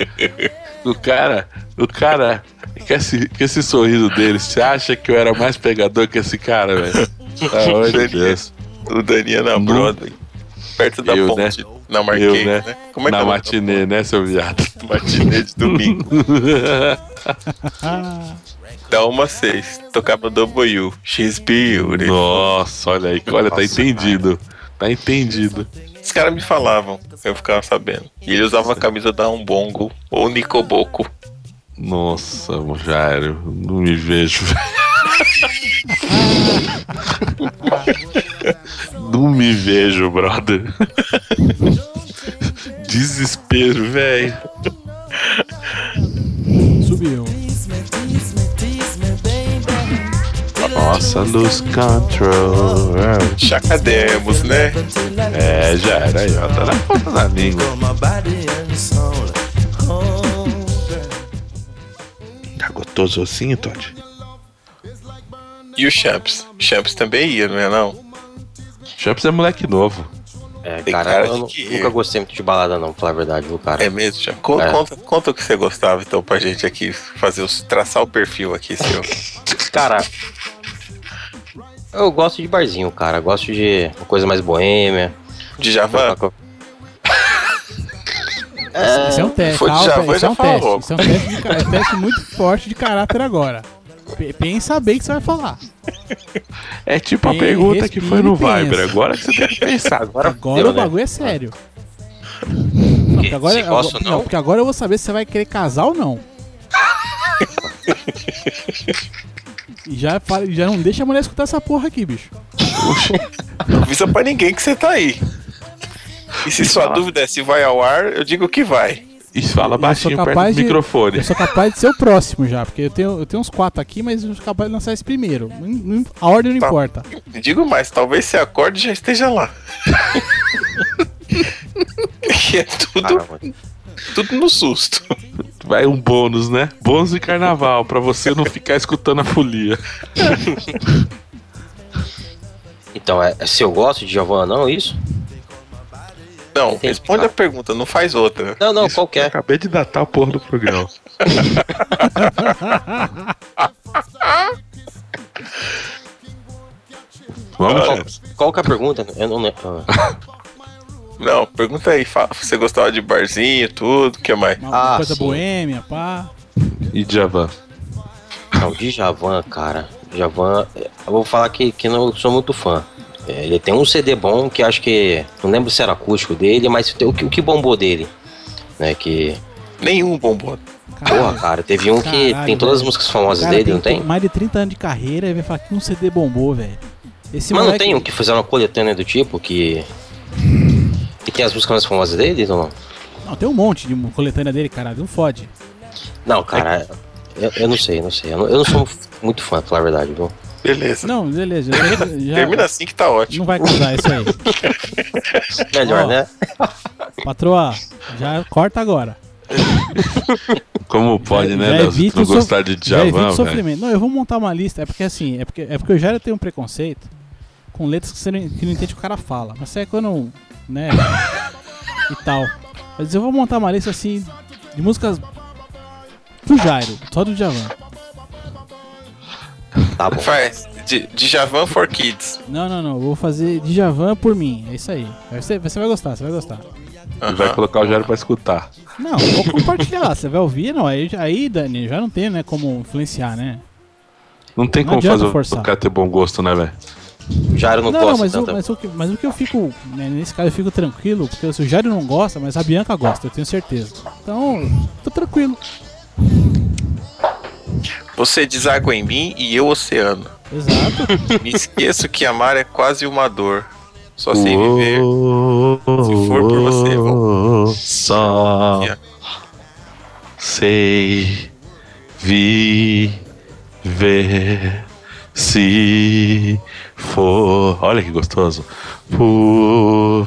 O cara, com esse sorriso dele, você acha que eu era mais pegador que esse cara, velho? Pelo amor de Deus. O Dani ia na Broadway. Perto da Eu, ponte. né? Na Marquês, Eu, né? né? Como é que Na é o nome matinê, né, seu viado? da matinê de domingo. Da 1 às 6. Tocava W. She's beautiful. Nossa, olha aí, olha, tá entendido. Tá entendido. Os caras me falavam, eu ficava sabendo. E ele usava a camisa da Umbongo ou Nicoboco. Nossa, Jairo, não me vejo. Não me vejo, brother. Desespero, velho. Subiu. Nossa, lose control. Chacademos, né? É, já era aí, ó. Tá na ponta da língua. Tá gostoso assim, Todd? E o Champs? Champs também ia, não é não? Champs é moleque novo. É, Tem cara, cara eu que- nunca gostei muito de balada, não, pra falar a verdade, viu, cara? É mesmo, Champs? É. Conta o que você gostava, então, pra gente aqui, traçar o perfil aqui, seu. Cara, eu gosto de barzinho, cara. Gosto de uma coisa mais boêmia. Djavan? Esse é um teste. foi de Calma, Djavan, esse é um já fala teste. logo. Esse é um teste, teste muito forte de caráter agora. Pensa bem que você vai falar. É tipo a Bem, pergunta que foi no respira e Viber. pensa. Agora que você tem que pensar. Agora deu, o né? bagulho é sério. Não, porque agora, se gosta ou não? porque agora eu vou saber se você vai querer casar ou não. E já não deixa a mulher escutar essa porra aqui, bicho. Não avisa pra ninguém que você tá aí. E se sua dúvida é se vai ao ar, eu digo que vai. E fala Eu baixinho sou perto capaz do microfone. Eu sou capaz de ser o próximo já, porque eu tenho uns 4 aqui, mas eu sou capaz de lançar esse primeiro. A ordem não Tá. importa. Digo mais, talvez você acorde e já esteja lá. Que é Caramba. tudo no susto. Vai um bônus, né? Bônus de carnaval, pra você não ficar escutando a folia. Então, é se eu gosto de Djavan ou não, isso? Não, Entendi. responde a pergunta, não faz outra. Não, não, Eu qualquer. acabei de datar a porra do programa. Vamos Qual, lá. qual que é a pergunta? Eu não lembro. Não, pergunta aí, você gostava de barzinho, tudo, o que mais? Uma Ah, coisa sim. boêmia, pá. E Djavan? Não, Djavan, cara. Djavan, eu vou falar que não sou muito fã. É, ele tem um CD bom que acho que. Não lembro se era acústico dele, mas o que bombou dele. Né, que. Nenhum bombom. Porra, cara, teve um que Caralho, tem todas as velho. músicas famosas Cara, dele, não tem? mais de 30 anos de carreira e vai falar que um CD bombou, velho. Esse Mas não moleque- tem um que fizeram uma coletânea do tipo que. Que tem as músicas mais famosas dele ou não? Não, tem um monte de coletânea dele, caralho. Não fode. Não, cara, eu não sei. Eu não sou muito fã, pra falar a verdade, viu? Beleza. Não, beleza. Já Termina assim que tá ótimo. não vai casar isso aí. Melhor, Ó. né? Patroa, já corta agora. Como pode, né, Já Léo? Se evita tu não o gostar de Já evita o Djavan, velho. sofrimento. Não, eu vou montar uma lista. É porque assim, é porque eu já tenho um preconceito com letras que você não entende o que o cara fala. Mas é quando, né, e tal. Mas eu vou montar uma lista assim de músicas do Jairo, só do Djavan. Tá bom. Faz. Djavan for Kids. Não, eu vou fazer Djavan por mim. É isso aí. Você vai gostar, você vai gostar. E vai colocar o Jairo pra escutar. Não, vou compartilhar lá. Você vai ouvir, não. Aí, Dani, já não tem, né, como influenciar, né? Não tem Não como adianta fazer forçar. o cara ter bom gosto, né, velho? Jairo não Não, gosta mas, tanto. mas o que eu fico, né, nesse caso eu fico tranquilo, porque se o Jairo não gosta, mas a Bianca gosta, eu tenho certeza. Então, tô tranquilo. Você deságua em mim e eu oceano. Exato. Me esqueço que amar é quase uma dor. Só sei viver. Se for por você, vou. Só sei viver se for. Olha que gostoso. Por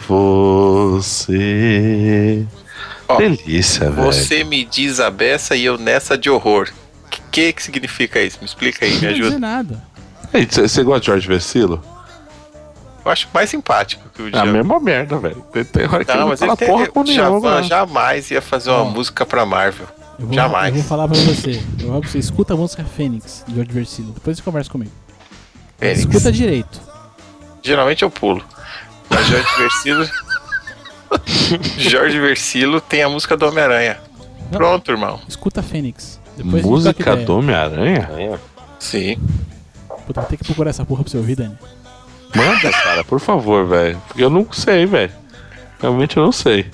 você. Ó, Delícia, velho. Você me diz a beça e eu nessa de horror. Que significa isso? Me explica aí, me Não quer dizer ajuda. nada. Ei, Você gosta de Jorge Versilo? Eu acho mais simpático que o É a Djavan. mesma merda, velho. Tem hora que ele Não, não mas fala ele tem, porra com o nenhuma, Djavan mano. jamais ia fazer uma Ó. música pra Marvel. Eu vou, Jamais. Eu vou falar pra você. Eu vou falar pra você. Escuta a música Fênix, de Jorge Versilo. Depois você conversa comigo. Fênix. Escuta direito. Geralmente eu pulo. Mas Jorge Versilo. Jorge Versilo tem a música do Homem-Aranha. Não. Pronto, irmão. Escuta Fênix. Depois a gente Música troca ideia. do Homem-Aranha? Aí, ó. Sim. Puta, vou ter que procurar essa porra pra você ouvir, Dani. Manda, cara, por favor, velho. Porque eu não sei, velho. Realmente eu não sei.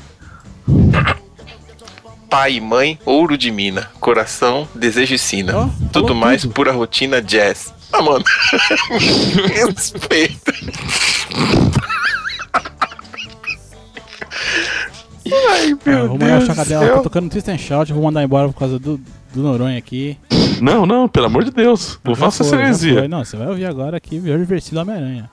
Pai e mãe, ouro de mina. Coração, desejo e sina. Ó, tudo falou mais, tudo. pura rotina, jazz. Ah, mano. Respeita. Ai, meu Vou mandar o Deus do Chacadela, tô céu. tocando Twist and Shout, vou mandar embora por causa do Noronha aqui. Não, pelo amor de Deus. Não Já faça essa foi, já heresia. foi. Não, você vai ouvir agora aqui Jorge Versilo Homem-Aranha.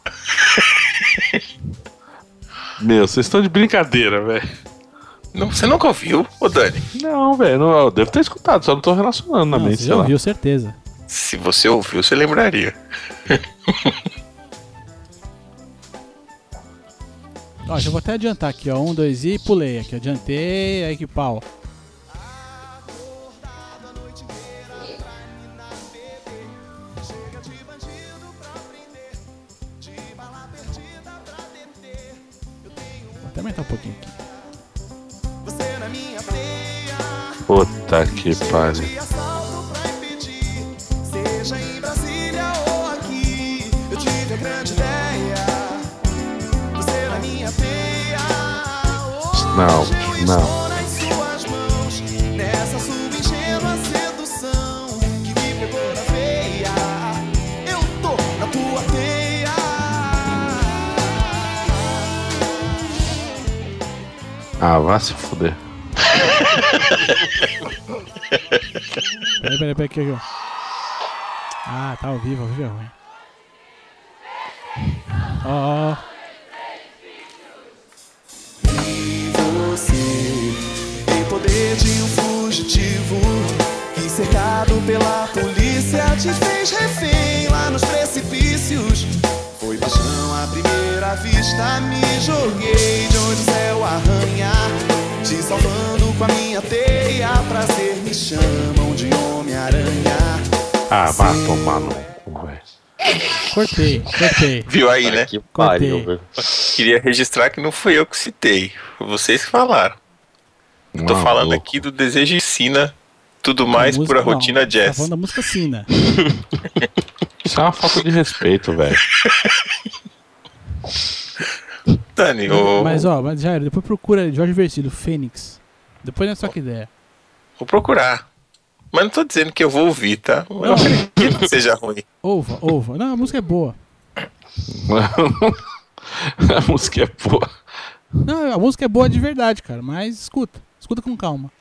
Meu, vocês estão de brincadeira, velho. Não, você nunca ouviu, ô Dani? Não, velho, eu devo ter escutado, só não tô relacionando na Não, mente, você sei já lá. ouviu, certeza. Se você ouviu, você lembraria. Ó, já vou até adiantar aqui, ó. 1, 2 e pulei aqui. Adiantei, aí que pau. Vou até aumentar um pouquinho aqui. Puta que pariu. Seja em Brasília ou aqui, eu tive a grande ideia. Você na minha teia. Não, Hoje eu não. estou nas suas mãos, nessa sua ingênua sedução que me pegou na veia. Eu tô na tua teia. Ah, vá se fuder. Peraí, aqui, ó. Ah, tá ao vivo é ruim. Ó. E você tem poder de um fugitivo que, cercado pela polícia, te fez refém lá nos precipícios. Foi paixão à primeira vista, me joguei de onde o céu arranha, te salvando com a minha teia. Prazer me chamam de Homem-Aranha. Ah, vá tomar no cu, velho. Cortei. Viu aí, né? Que pariu, Cortei. velho. Queria registrar que não fui eu que citei. Foi vocês que falaram. Eu tô falando aqui do Desejo Ensina Tudo Mais por a Rotina Tá Jazz. falando da música Sina. Isso é uma falta de respeito, velho. Dani, Mas Jair, depois procura Jorge Versilo, Fênix. Depois não é só que ideia. vou procurar. Mas não tô dizendo que eu vou ouvir, tá? Eu acredito que seja ruim. Ouva. Não, a música é boa. A música é boa. Não, a música é boa de verdade, cara. Mas escuta. Escuta com calma.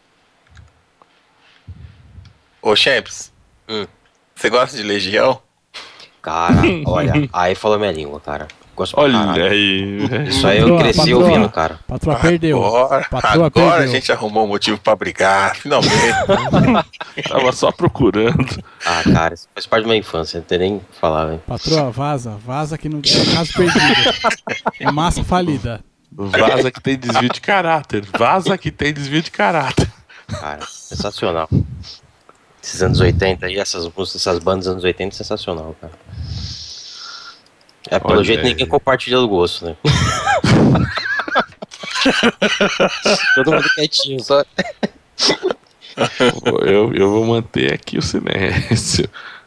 Ô, Champs, você gosta de Legião? Cara, olha, aí falou minha língua, cara. Gosto pra Olha caralho. aí. Isso aí eu cresci Patroa. ouvindo, cara. Patroa perdeu. Patroa Agora perdeu. a gente arrumou um motivo pra brigar, finalmente. Tava só procurando. Ah, cara, isso faz parte da minha infância, não tem nem o que falar, velho. Patroa, vaza. Vaza que não é caso perdido. É massa falida. Vaza que tem desvio de caráter. Vaza que tem desvio de caráter. Cara, sensacional. Esses anos 80 aí, essas músicas, essas bandas dos anos 80, sensacional, cara. É, pelo Olha jeito aí. ninguém compartilha o gosto, né? Todo mundo quietinho, só. Eu vou manter aqui o silêncio.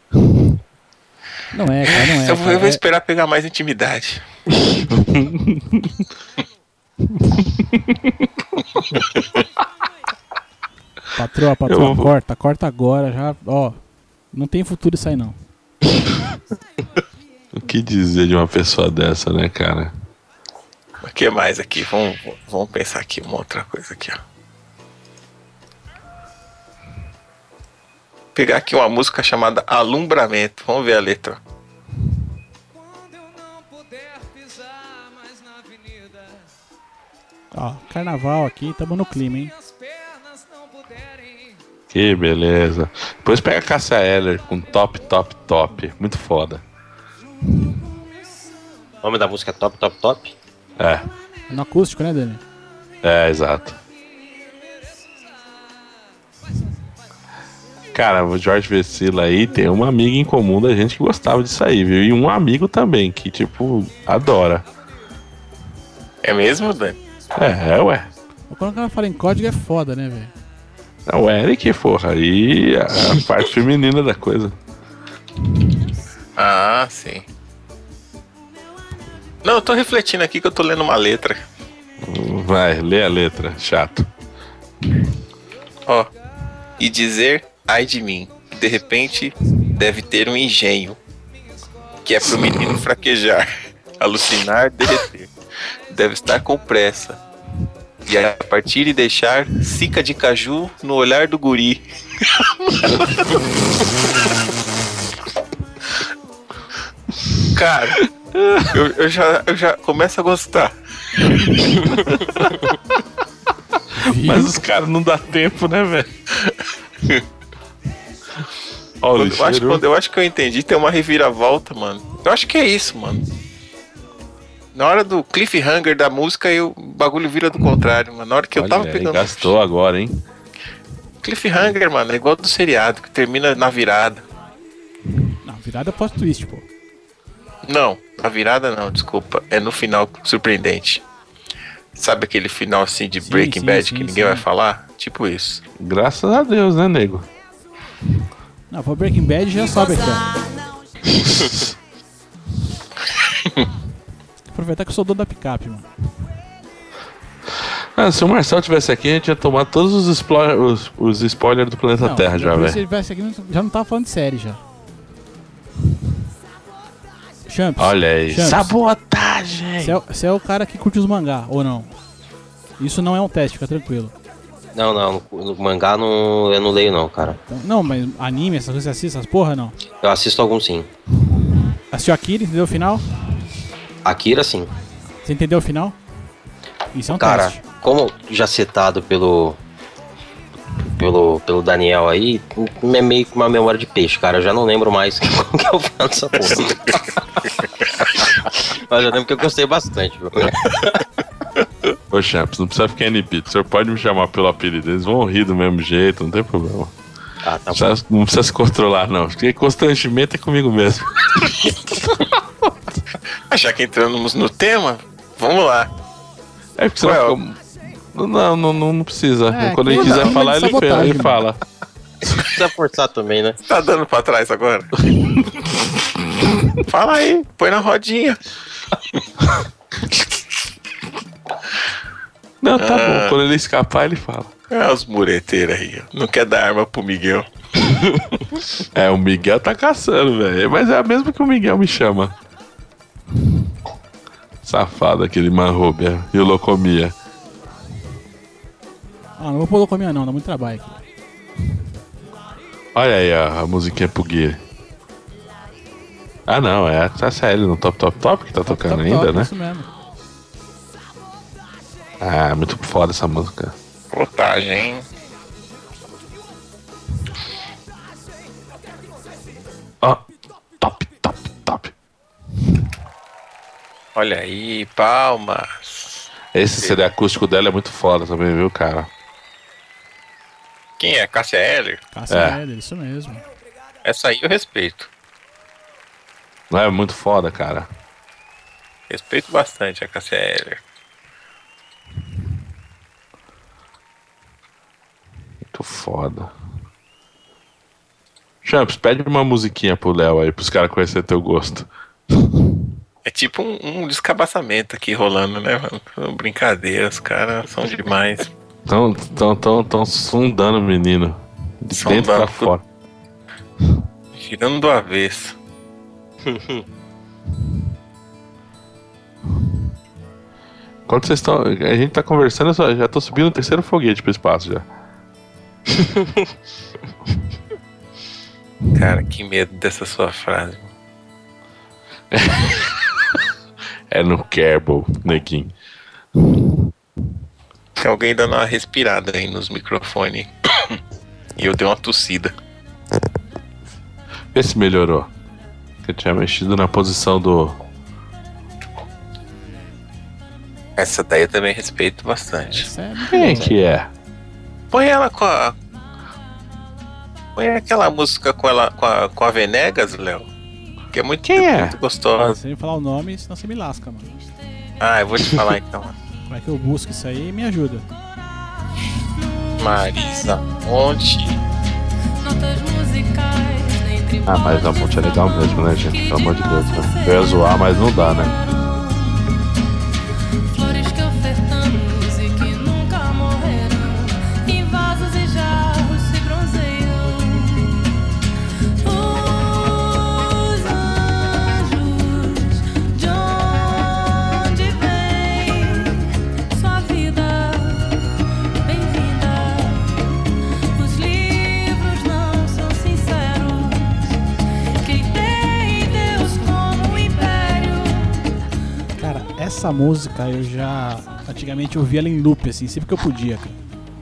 Não é, cara, não é. Eu vou cara. esperar pegar mais intimidade. Patroa, Eu vou- corta agora, já, ó. Não tem futuro isso aí, não. O que dizer de uma pessoa dessa, né, cara? O que mais aqui? Vamos pensar aqui uma outra coisa aqui, ó. Pegar aqui uma música chamada Alumbramento. Vamos ver a letra. Ó, carnaval aqui, tamo no clima, hein? Que beleza. Depois pega a Cássia Eller com top. Muito foda. O nome da música é Top, Top, Top? É, No acústico, né, Dani? exato. Cara, o Jorge Versilo aí tem uma amiga em comum da gente que gostava disso aí, viu? E um amigo também, que, tipo, adora. É mesmo, Dani? Ué. Quando o cara fala em código é foda, né, velho? É o Eric, porra. E a parte feminina da coisa. Ah, sim. Não, eu tô refletindo aqui que eu tô lendo uma letra. Vai, lê a letra, chato. Ó. E dizer, ai de mim, que de repente deve ter um engenho, que é pro menino fraquejar, alucinar, derreter. Deve estar com pressa, E a partir de deixar cica de caju no olhar do guri. Cara, eu já começo a gostar. Mas os caras não dá tempo, né, velho? Eu acho que eu entendi, tem uma reviravolta, mano. Eu acho que é isso, mano. Na hora do cliffhanger da música, o bagulho vira do contrário, mano. Na hora que eu tava pegando. Gastou agora, hein? Cliffhanger, mano, é igual do seriado, que termina na virada. Não, virada é plot twist, pô. Não, a virada não, desculpa. É no final surpreendente. Sabe aquele final assim de Breaking Bad que ninguém vai falar? Tipo isso. Graças a Deus, né, nego? Não, pra Breaking Bad já sobe aqui, ó. Aproveitar que eu sou dono da picape, mano. Se o Marcel tivesse aqui, a gente ia tomar todos os spoilers do planeta Terra já, velho. Se ele tivesse aqui, já não tava falando de série já. Champs. Olha aí. Champs, Sabotagem! Você é o cara que curte os mangá, ou não? Isso não é um teste, fica tranquilo. Não, no mangá eu não leio não, cara. Então, não, mas anime, essas coisas você assiste, essas porra, não? Eu assisto alguns sim. Assistiu Akira, entendeu o final? Akira sim. Você entendeu o final? Isso é um cara, teste. como já citado pelo Daniel aí, é meio que uma memória de peixe, cara. Eu já não lembro mais como que eu falo dessa porra. Mas eu lembro que eu gostei bastante, viu? Ô, Champs, não precisa ficar inibido. O senhor pode me chamar pelo apelido. Eles vão rir do mesmo jeito, não tem problema. Ah, tá bom. Não precisa se controlar, não. Porque constrangimento é comigo mesmo. Já que entramos no tema, vamos lá. É porque senão não precisa. Quando ele não, quiser não, falar, ele fala. Não precisa forçar também, né? Tá dando pra trás agora? Fala aí, põe na rodinha. Não, tá bom. Quando ele escapar, ele fala. Os mureteiros aí, ó. Não quer dar arma pro Miguel. O Miguel tá caçando, velho. Mas é a mesma que o Miguel me chama. Safado, aquele marrobia e o Locomia. Não vou pôr Locomia não, dá muito trabalho aqui. Olha aí a musiquinha pro Gear. Não, é a série no Top que tá tocando ainda, né? Isso mesmo. Muito foda essa música. Plotagem. Top. Olha aí, palmas. Esse CD acústico dela é muito foda também, viu, cara? Quem é? Cássia Eller? Cássia Eller, isso mesmo. Essa aí eu respeito. Não é muito foda, cara? Respeito bastante a Cássia Eller. Muito foda. Champs, pede uma musiquinha pro Léo aí, pros caras conhecerem teu gosto. É tipo um descabaçamento aqui rolando, né? Brincadeira, os caras são demais. Tão sondando o menino. De sondando dentro pra fora. Girando do avesso. Quando vocês estão. A gente tá conversando, eu já tô subindo o terceiro foguete pro espaço já. Cara, que medo dessa sua frase. É no Kerbal, neguinho. Tem alguém dando uma respirada aí nos microfones. E eu dei uma tossida. Vê se melhorou. Eu tinha mexido na posição do. Essa daí eu também respeito bastante. Quem que é? Põe ela com a. Põe aquela música com a Venegas, Léo. Que é muito, muito gostosa. Sem falar o nome, senão você me lasca, mano. Eu vou te falar então. Como é que eu busco isso aí? Me ajuda. Marisa Monte. Mas a Monte é legal mesmo, né, gente? Pelo amor de Deus, né? Eu ia zoar, mas não dá, né? Flores que ofertamos e que nunca morrerão. Em vasos e jarros se bronzeiam. Os anjos, de onde vem sua vida? essa música eu já antigamente ouvia ela em loop, assim, sempre que eu podia, cara.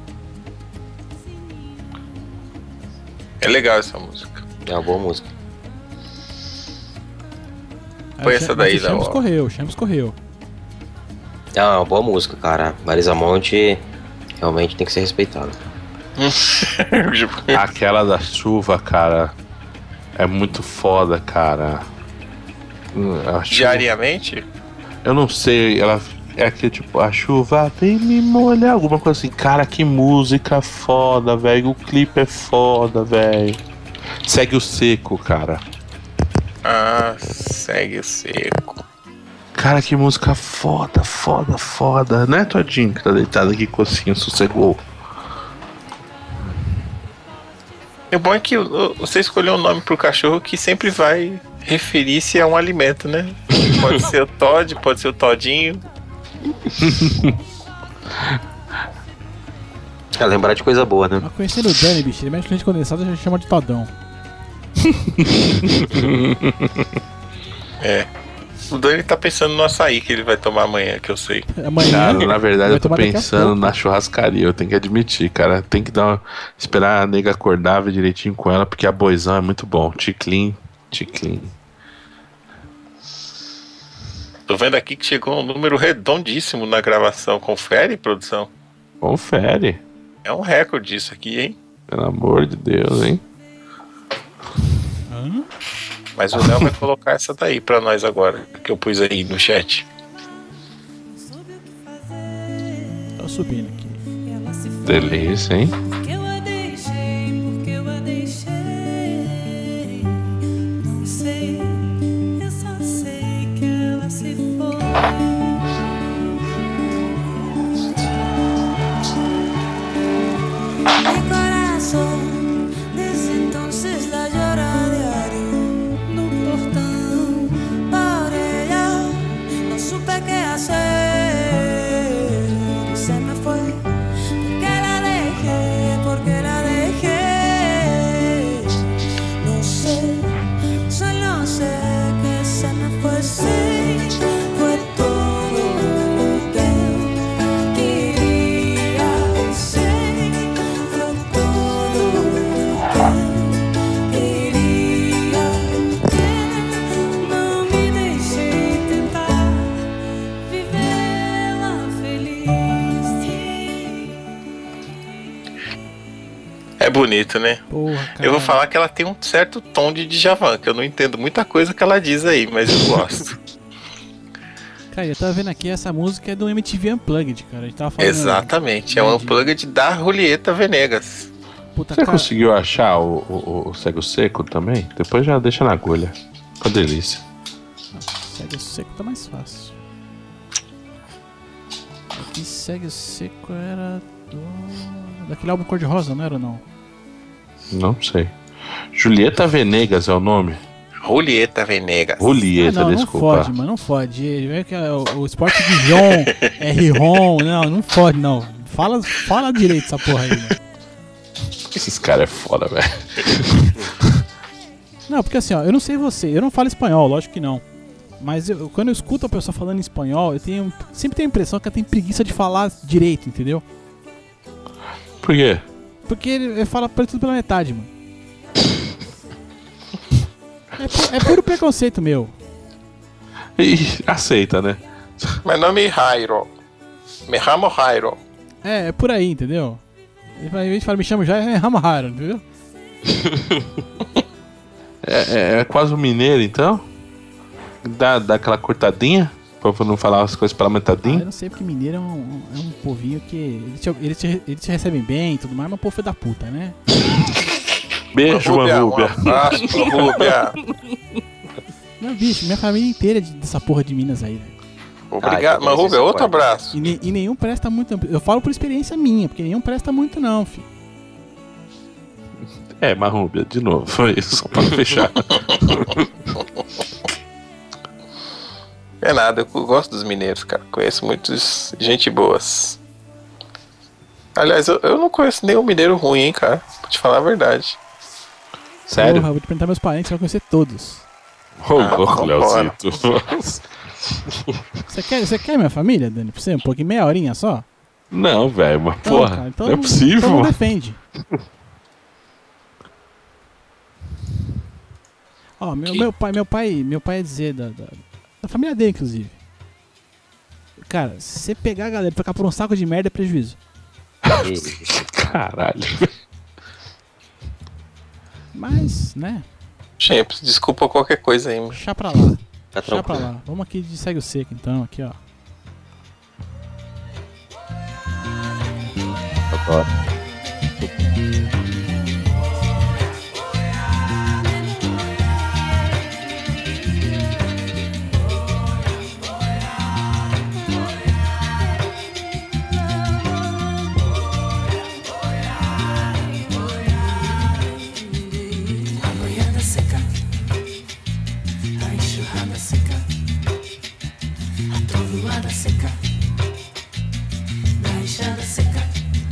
É legal essa música. É uma boa música. Foi essa daí, o Champs Léo. correu, o Champs correu. É uma boa música, cara. Marisa Monte realmente tem que ser respeitada. Aquela da chuva, cara, é muito foda, cara. A chuva- Diariamente? Eu não sei, ela é que tipo, a chuva vem me molhar, alguma coisa assim. Cara, que música foda, velho. O clipe é foda, velho. Segue o seco, cara. Ah, segue o seco. Cara, que música foda, foda, foda. Né, Todinho, que tá deitado aqui, cocinho, sossegou. O bom é que você escolheu um nome pro cachorro que sempre vai referir-se a um alimento, né? Pode ser o Todd, pode ser o Todinho. É lembrar de coisa boa, né? Mas conhecendo o Dani, bicho, ele mexe com leite condensado, já chama de Todão. É. O Dani tá pensando no açaí que ele vai tomar amanhã, que eu sei. Amanhã. Cara, na verdade vai eu tô tomar daqui a pensando pouco. na churrascaria, eu tenho que admitir, cara. Tem que esperar a nega acordar, ver direitinho com ela, porque a boizão é muito bom. Ticlin. Tô vendo aqui que chegou um número redondíssimo na gravação. Confere, produção? Confere. É um recorde isso aqui, hein? Pelo amor de Deus, hein? Mas o Léo vai colocar essa daí pra nós agora, que eu pus aí no chat. Tô subindo aqui. Delícia, hein? Porque eu a deixei. Não sei, eu só sei que ela se foi. Mi corazón desde entonces la llora a diario no portón. Por ella no supe qué hacer y se me fue. Porque la dejé, no sé, solo sé que se me fue, sí, fue todo lo que quería, sí, fue todo lo que quería, no me deixe tentar viverla feliz. É bonito, né? Porra, cara. Eu vou falar que ela tem um certo tom de Djavan, que eu não entendo muita coisa que ela diz aí, mas eu gosto. Cara, eu tava vendo aqui, essa música é do MTV Unplugged, cara. A gente tava falando. Exatamente, é um unplugged da Julieta Venegas. Puta, Você cara. conseguiu achar o cego seco também? Depois já deixa na agulha. Que delícia. Segue o seco tá mais fácil. Aqui segue o seco era daquele álbum Cor-de-Rosa, não era não? Não sei. Julieta Venegas é o nome? Julieta Venegas. Julieta, Não desculpa. fode, mano, não fode. Vê que é o Sport Dijon, R-Ron, não fode, não. Fala direito essa porra aí, mano. Esses caras é foda, velho. Não, porque assim, ó, eu não sei você, eu não falo espanhol, lógico que não. Mas quando eu escuto a pessoa falando em espanhol, sempre tenho a impressão que ela tem preguiça de falar direito, entendeu? Por quê? Porque ele fala tudo pela metade, mano. É puro preconceito meu. E aceita, né? Meu nome é Jairo. Me chamo Jairo. É por aí, entendeu? Ele vai, em vez de falar me chamo já, é Ramahara, entendeu? É quase um mineiro, então? Dá aquela cortadinha? Pra não falar as coisas pela Eu metadinha? não sei porque mineiro é um povinho que. Eles te recebem bem e tudo mais, mas é um povo filho da puta, né? Beijo, Um Rúbia. abraço pra Rúbia. Não, bicho, minha família inteira é dessa porra de Minas aí, velho. Obrigado. Mas Rúbia, outro abraço. E nenhum presta muito. Eu falo por experiência minha, porque nenhum presta muito, não, filho. É, mas Rúbia, de novo. Foi isso, só pra fechar. É nada, eu gosto dos mineiros, cara. Conheço muitos gente boas. Aliás, eu não conheço nenhum mineiro ruim, hein, cara. Pra te falar a verdade. Sério? Porra, eu vou te perguntar meus parentes, você vai conhecer todos. Ô, Ah, louco, vambora. Leozito. Você quer minha família, Dani? Pra você? Um pouquinho, meia horinha só? Não, velho, mas Então, porra, cara, então, não é possível. Então não defende. Ó, meu pai é dizer da família dele, inclusive. Cara, se você pegar a galera e trocar por um saco de merda é prejuízo. Caralho. Mas, né? Champs, desculpa qualquer coisa aí, mano. Chá pra lá. Tá Chá pra tranquilo. lá. Vamos aqui de segue o seco, então, aqui, ó. A boiada seca, a enxurrada seca, a trovoada seca, a enxada seca.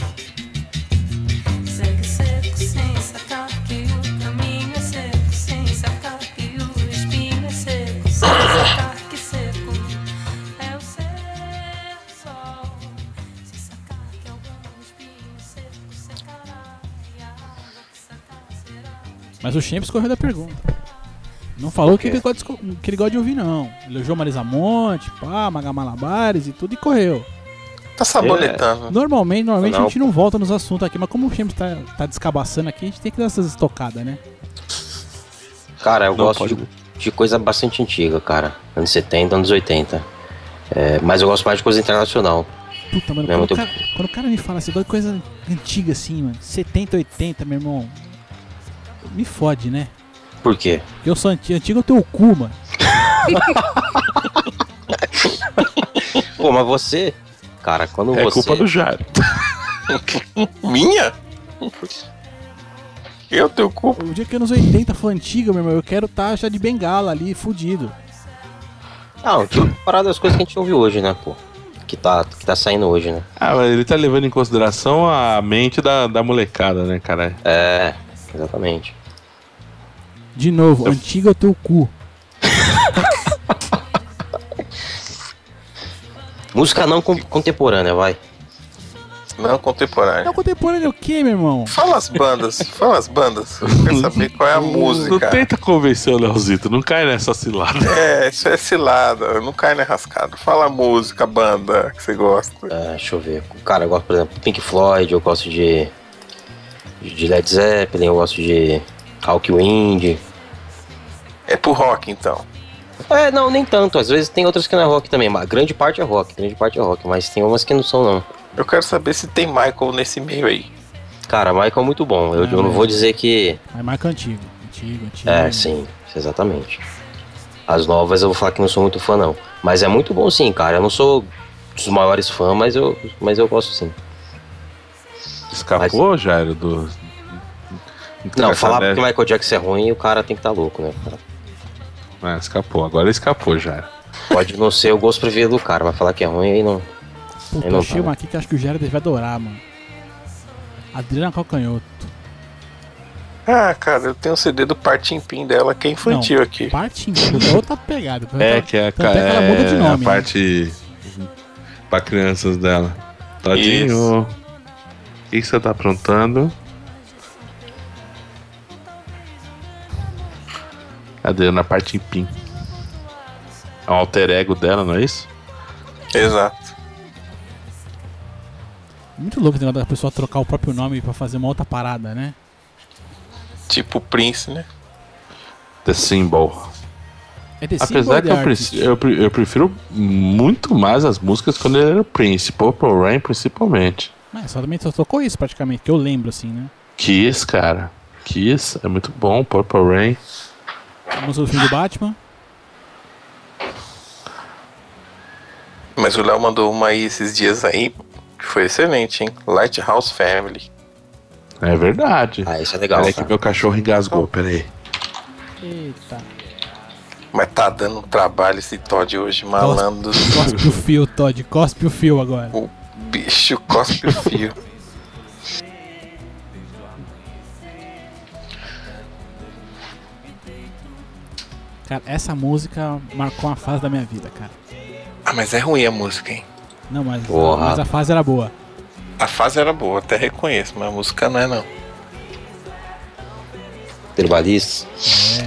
Segue seco sem sacar que o caminho é seco, sem sacar que o espinho é seco, sem sacar que seco é o ser sol, sem sacar que algum espinho seco secará e a água que sacar será. Mas o Champs correu da pergunta. Não falou o que ele gosta de ouvir, não. Elogiou Marisa Monte, pá, Maga Malabares e tudo e correu. Tá sabonetando. Normalmente Não. a gente não volta nos assuntos aqui, mas como o Champs tá descabaçando aqui, a gente tem que dar essas estocadas, né? Cara, eu Não gosto pode. de coisa bastante antiga, cara. Anos 70, anos 80. Mas eu gosto mais de coisa internacional. Puta, mano, Não é muito- quando o cara me fala assim, coisa antiga assim, mano, 70, 80, meu irmão, me fode, né? Por quê? Porque eu sou antigo, eu tenho o cu, mano. Pô, mas você... Cara, quando É você... culpa do Jairo. Minha? Eu tenho culpa. O dia que anos 80 for antiga, meu irmão, eu quero tá já de bengala ali, fudido. Não, tipo, parar das coisas que a gente ouve hoje, né, pô? Que tá saindo hoje, né? Ah, mas ele tá levando em consideração a mente da molecada, né, cara? É, exatamente. De novo, antigo é o teu cu. Música não contemporânea, vai. Não contemporâneo. Não contemporâneo é o quê, meu irmão? Fala as bandas. Fala as bandas. Eu quero saber qual é a Não música. tenta convencer o Leozito, não cai nessa cilada. É, isso é cilada. Não cai nem rascado. Fala a música, a banda que você gosta. Deixa eu ver. Cara, eu gosto, por exemplo, Pink Floyd, eu gosto de Led Zeppelin, eu gosto de Hawkwind. É pro rock, então. Não, nem tanto. Às vezes tem outras que não é rock também, mas grande parte é rock, mas tem umas que não são, não. Eu quero saber se tem Michael nesse meio aí. Cara, Michael é muito bom. Eu não vou dizer que... Mas marca antigo. Sim, exatamente. As novas eu vou falar que não sou muito fã, não. Mas é muito bom sim, cara. Eu não sou dos maiores fãs, mas eu gosto sim. Escapou, Jairo, do... Não, falar que o Michael Jackson é ruim, o cara tem que estar louco, né, cara? Ah, escapou, agora escapou, Jairo. Pode não ser o gosto preferido do cara, mas falar que é ruim aí não... Puta, Eu não achei falo. uma aqui que eu acho que o Jared vai adorar, mano. Adriana Calcanhoto. Ah, cara, eu tenho um CD do Partim Pim dela, que é infantil Não, aqui. Parte é outra pegada. Que é, Tanto é que ela muda de a nome, né? parte pra crianças dela. Tadinho. O que você tá aprontando? Cadê? Na parte em PIN. É um alter ego dela, não é isso? Exato. Muito louco esse negócio da pessoa trocar o próprio nome pra fazer uma outra parada, né? Tipo Prince, né? The Symbol. É The Apesar que eu prefiro muito mais as músicas quando ele era o Prince, Purple Rain principalmente. Mas só tocou isso praticamente, que eu lembro assim, né? Kiss, cara. Kiss é muito bom, Purple Rain. A música do filme do Batman. Mas o Léo mandou uma aí esses dias aí, que foi excelente, hein? Lighthouse Family. É verdade. Ah, isso é legal, Peraí que cara. meu cachorro engasgou, peraí. Eita. Mas tá dando trabalho esse Todd hoje, malandro. Cospe o fio, Todd. Cospe o fio agora. O bicho cospe o fio. Cara, essa música marcou uma fase da minha vida, cara. Ah, mas é ruim a música, hein? Não, mas Porra. a fase era boa. A fase era boa, até reconheço, mas a música não é não. Tribalistas.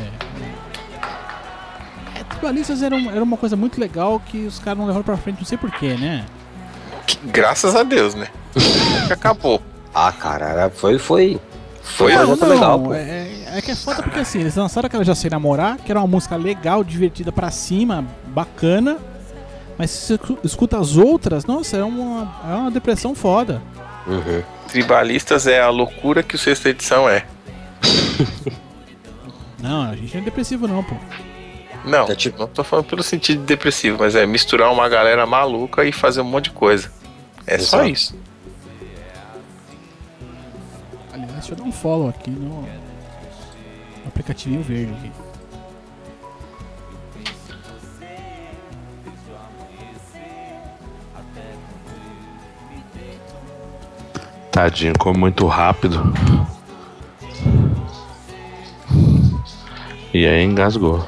Tribalistas era uma coisa muito legal que os caras não levaram pra frente, não sei porquê, né? Graças a Deus, né? Que acabou. Ah, cara, foi Não, muito legal, pô. É que é foda porque assim, eles lançaram aquela Já Sei Namorar, que era uma música legal, divertida pra cima, bacana. Mas se você escuta as outras, nossa, é uma depressão foda. Uhum. Tribalistas é a loucura que o Sexta Edição é. Não, a gente não é depressivo não, pô. Não, É tipo- não tô falando pelo sentido de depressivo, mas é misturar uma galera maluca e fazer um monte de coisa. É só Exato. isso. Aliás, deixa eu dar um follow aqui no aplicativinho verde aqui. Tadinho, como muito rápido. E aí engasgou.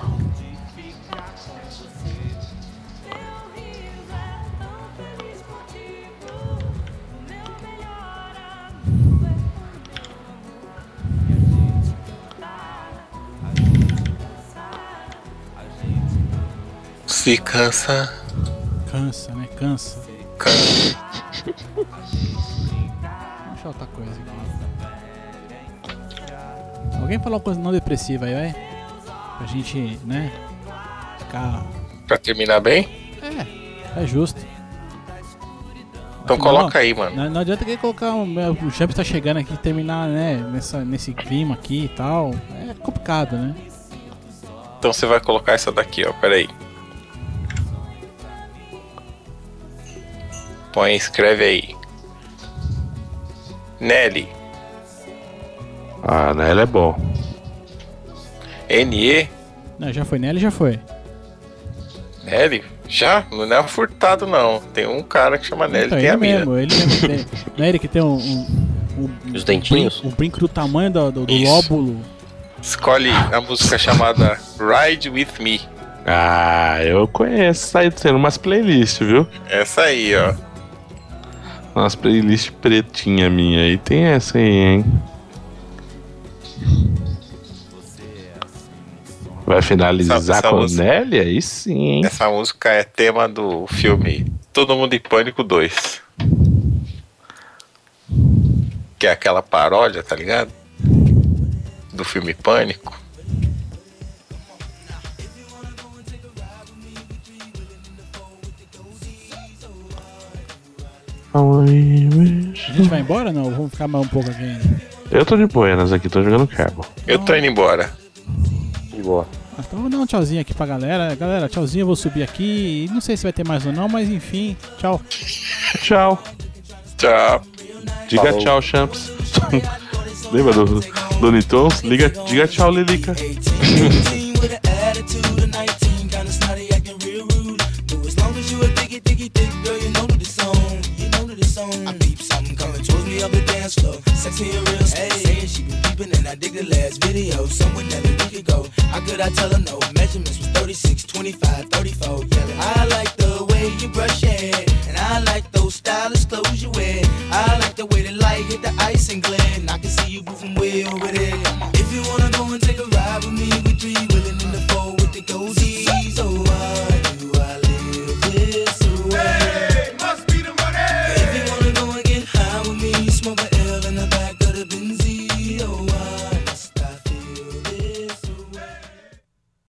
Se cansa. Cansa, né? Cansa. Cansa. Deixa eu outra coisa aqui. Alguém falar uma coisa não depressiva aí, vai? Pra gente, né? Ficar. Pra terminar bem? É justo. Então Afinal, coloca aí, mano. Não adianta querer colocar o Champs tá chegando aqui e terminar, né? Nesse clima aqui e tal. É complicado, né? Então você vai colocar essa daqui, ó. Pera aí. Põe, escreve aí. Nelly. Ah, né? Ele é bom. N-E. Não, já foi nela e já foi. Nelly? Já? Não é Furtado, não. Tem um cara que chama Nelly, Então, tem a mina. ele mesmo tem. Não é ele que tem Os dentinhos? um brinco do tamanho do Isso. lóbulo. Escolhe a música chamada Ride With Me. Ah, eu conheço. Tá aí tendo umas playlists, viu? Essa aí, ó. Umas playlists pretinha minha aí. Tem essa aí, hein? Vai finalizar Essa com música- Nelly? Aí sim, hein? Essa música é tema do filme Todo Mundo em Pânico 2. Que é aquela paródia, tá ligado? Do filme Pânico. A gente vai embora ou não? Vamos ficar mais um pouco aqui ainda. Eu tô de Buenas aqui, tô jogando Kerbal. Eu tô indo embora. De boa. Então vou dar um tchauzinho aqui pra galera. Galera, tchauzinho, eu vou subir aqui. Não sei se vai ter mais ou não, mas enfim, tchau. Tchau. Tchau. Diga Falou. tchau, Champs. Lembra do Looney Tunes? Diga tchau, Lilica. 18 with an attitude of 19, kinda snotty, acting real rude. But as long as you a diggy, diggy, dick, girl, you know that it's on. You know that it's on. I peep something coming towards me up the dance floor. Sexy and real slow. Saying she been peeping and I dig the last video. Somewhere that a week ago. How could I tell her no? Measurements was 36, 25, 34. Yelling. I like the way you brush your hair. And I like those stylish clothes you wear. I like the way the light hit the ice and glint. I can see you moving way over there.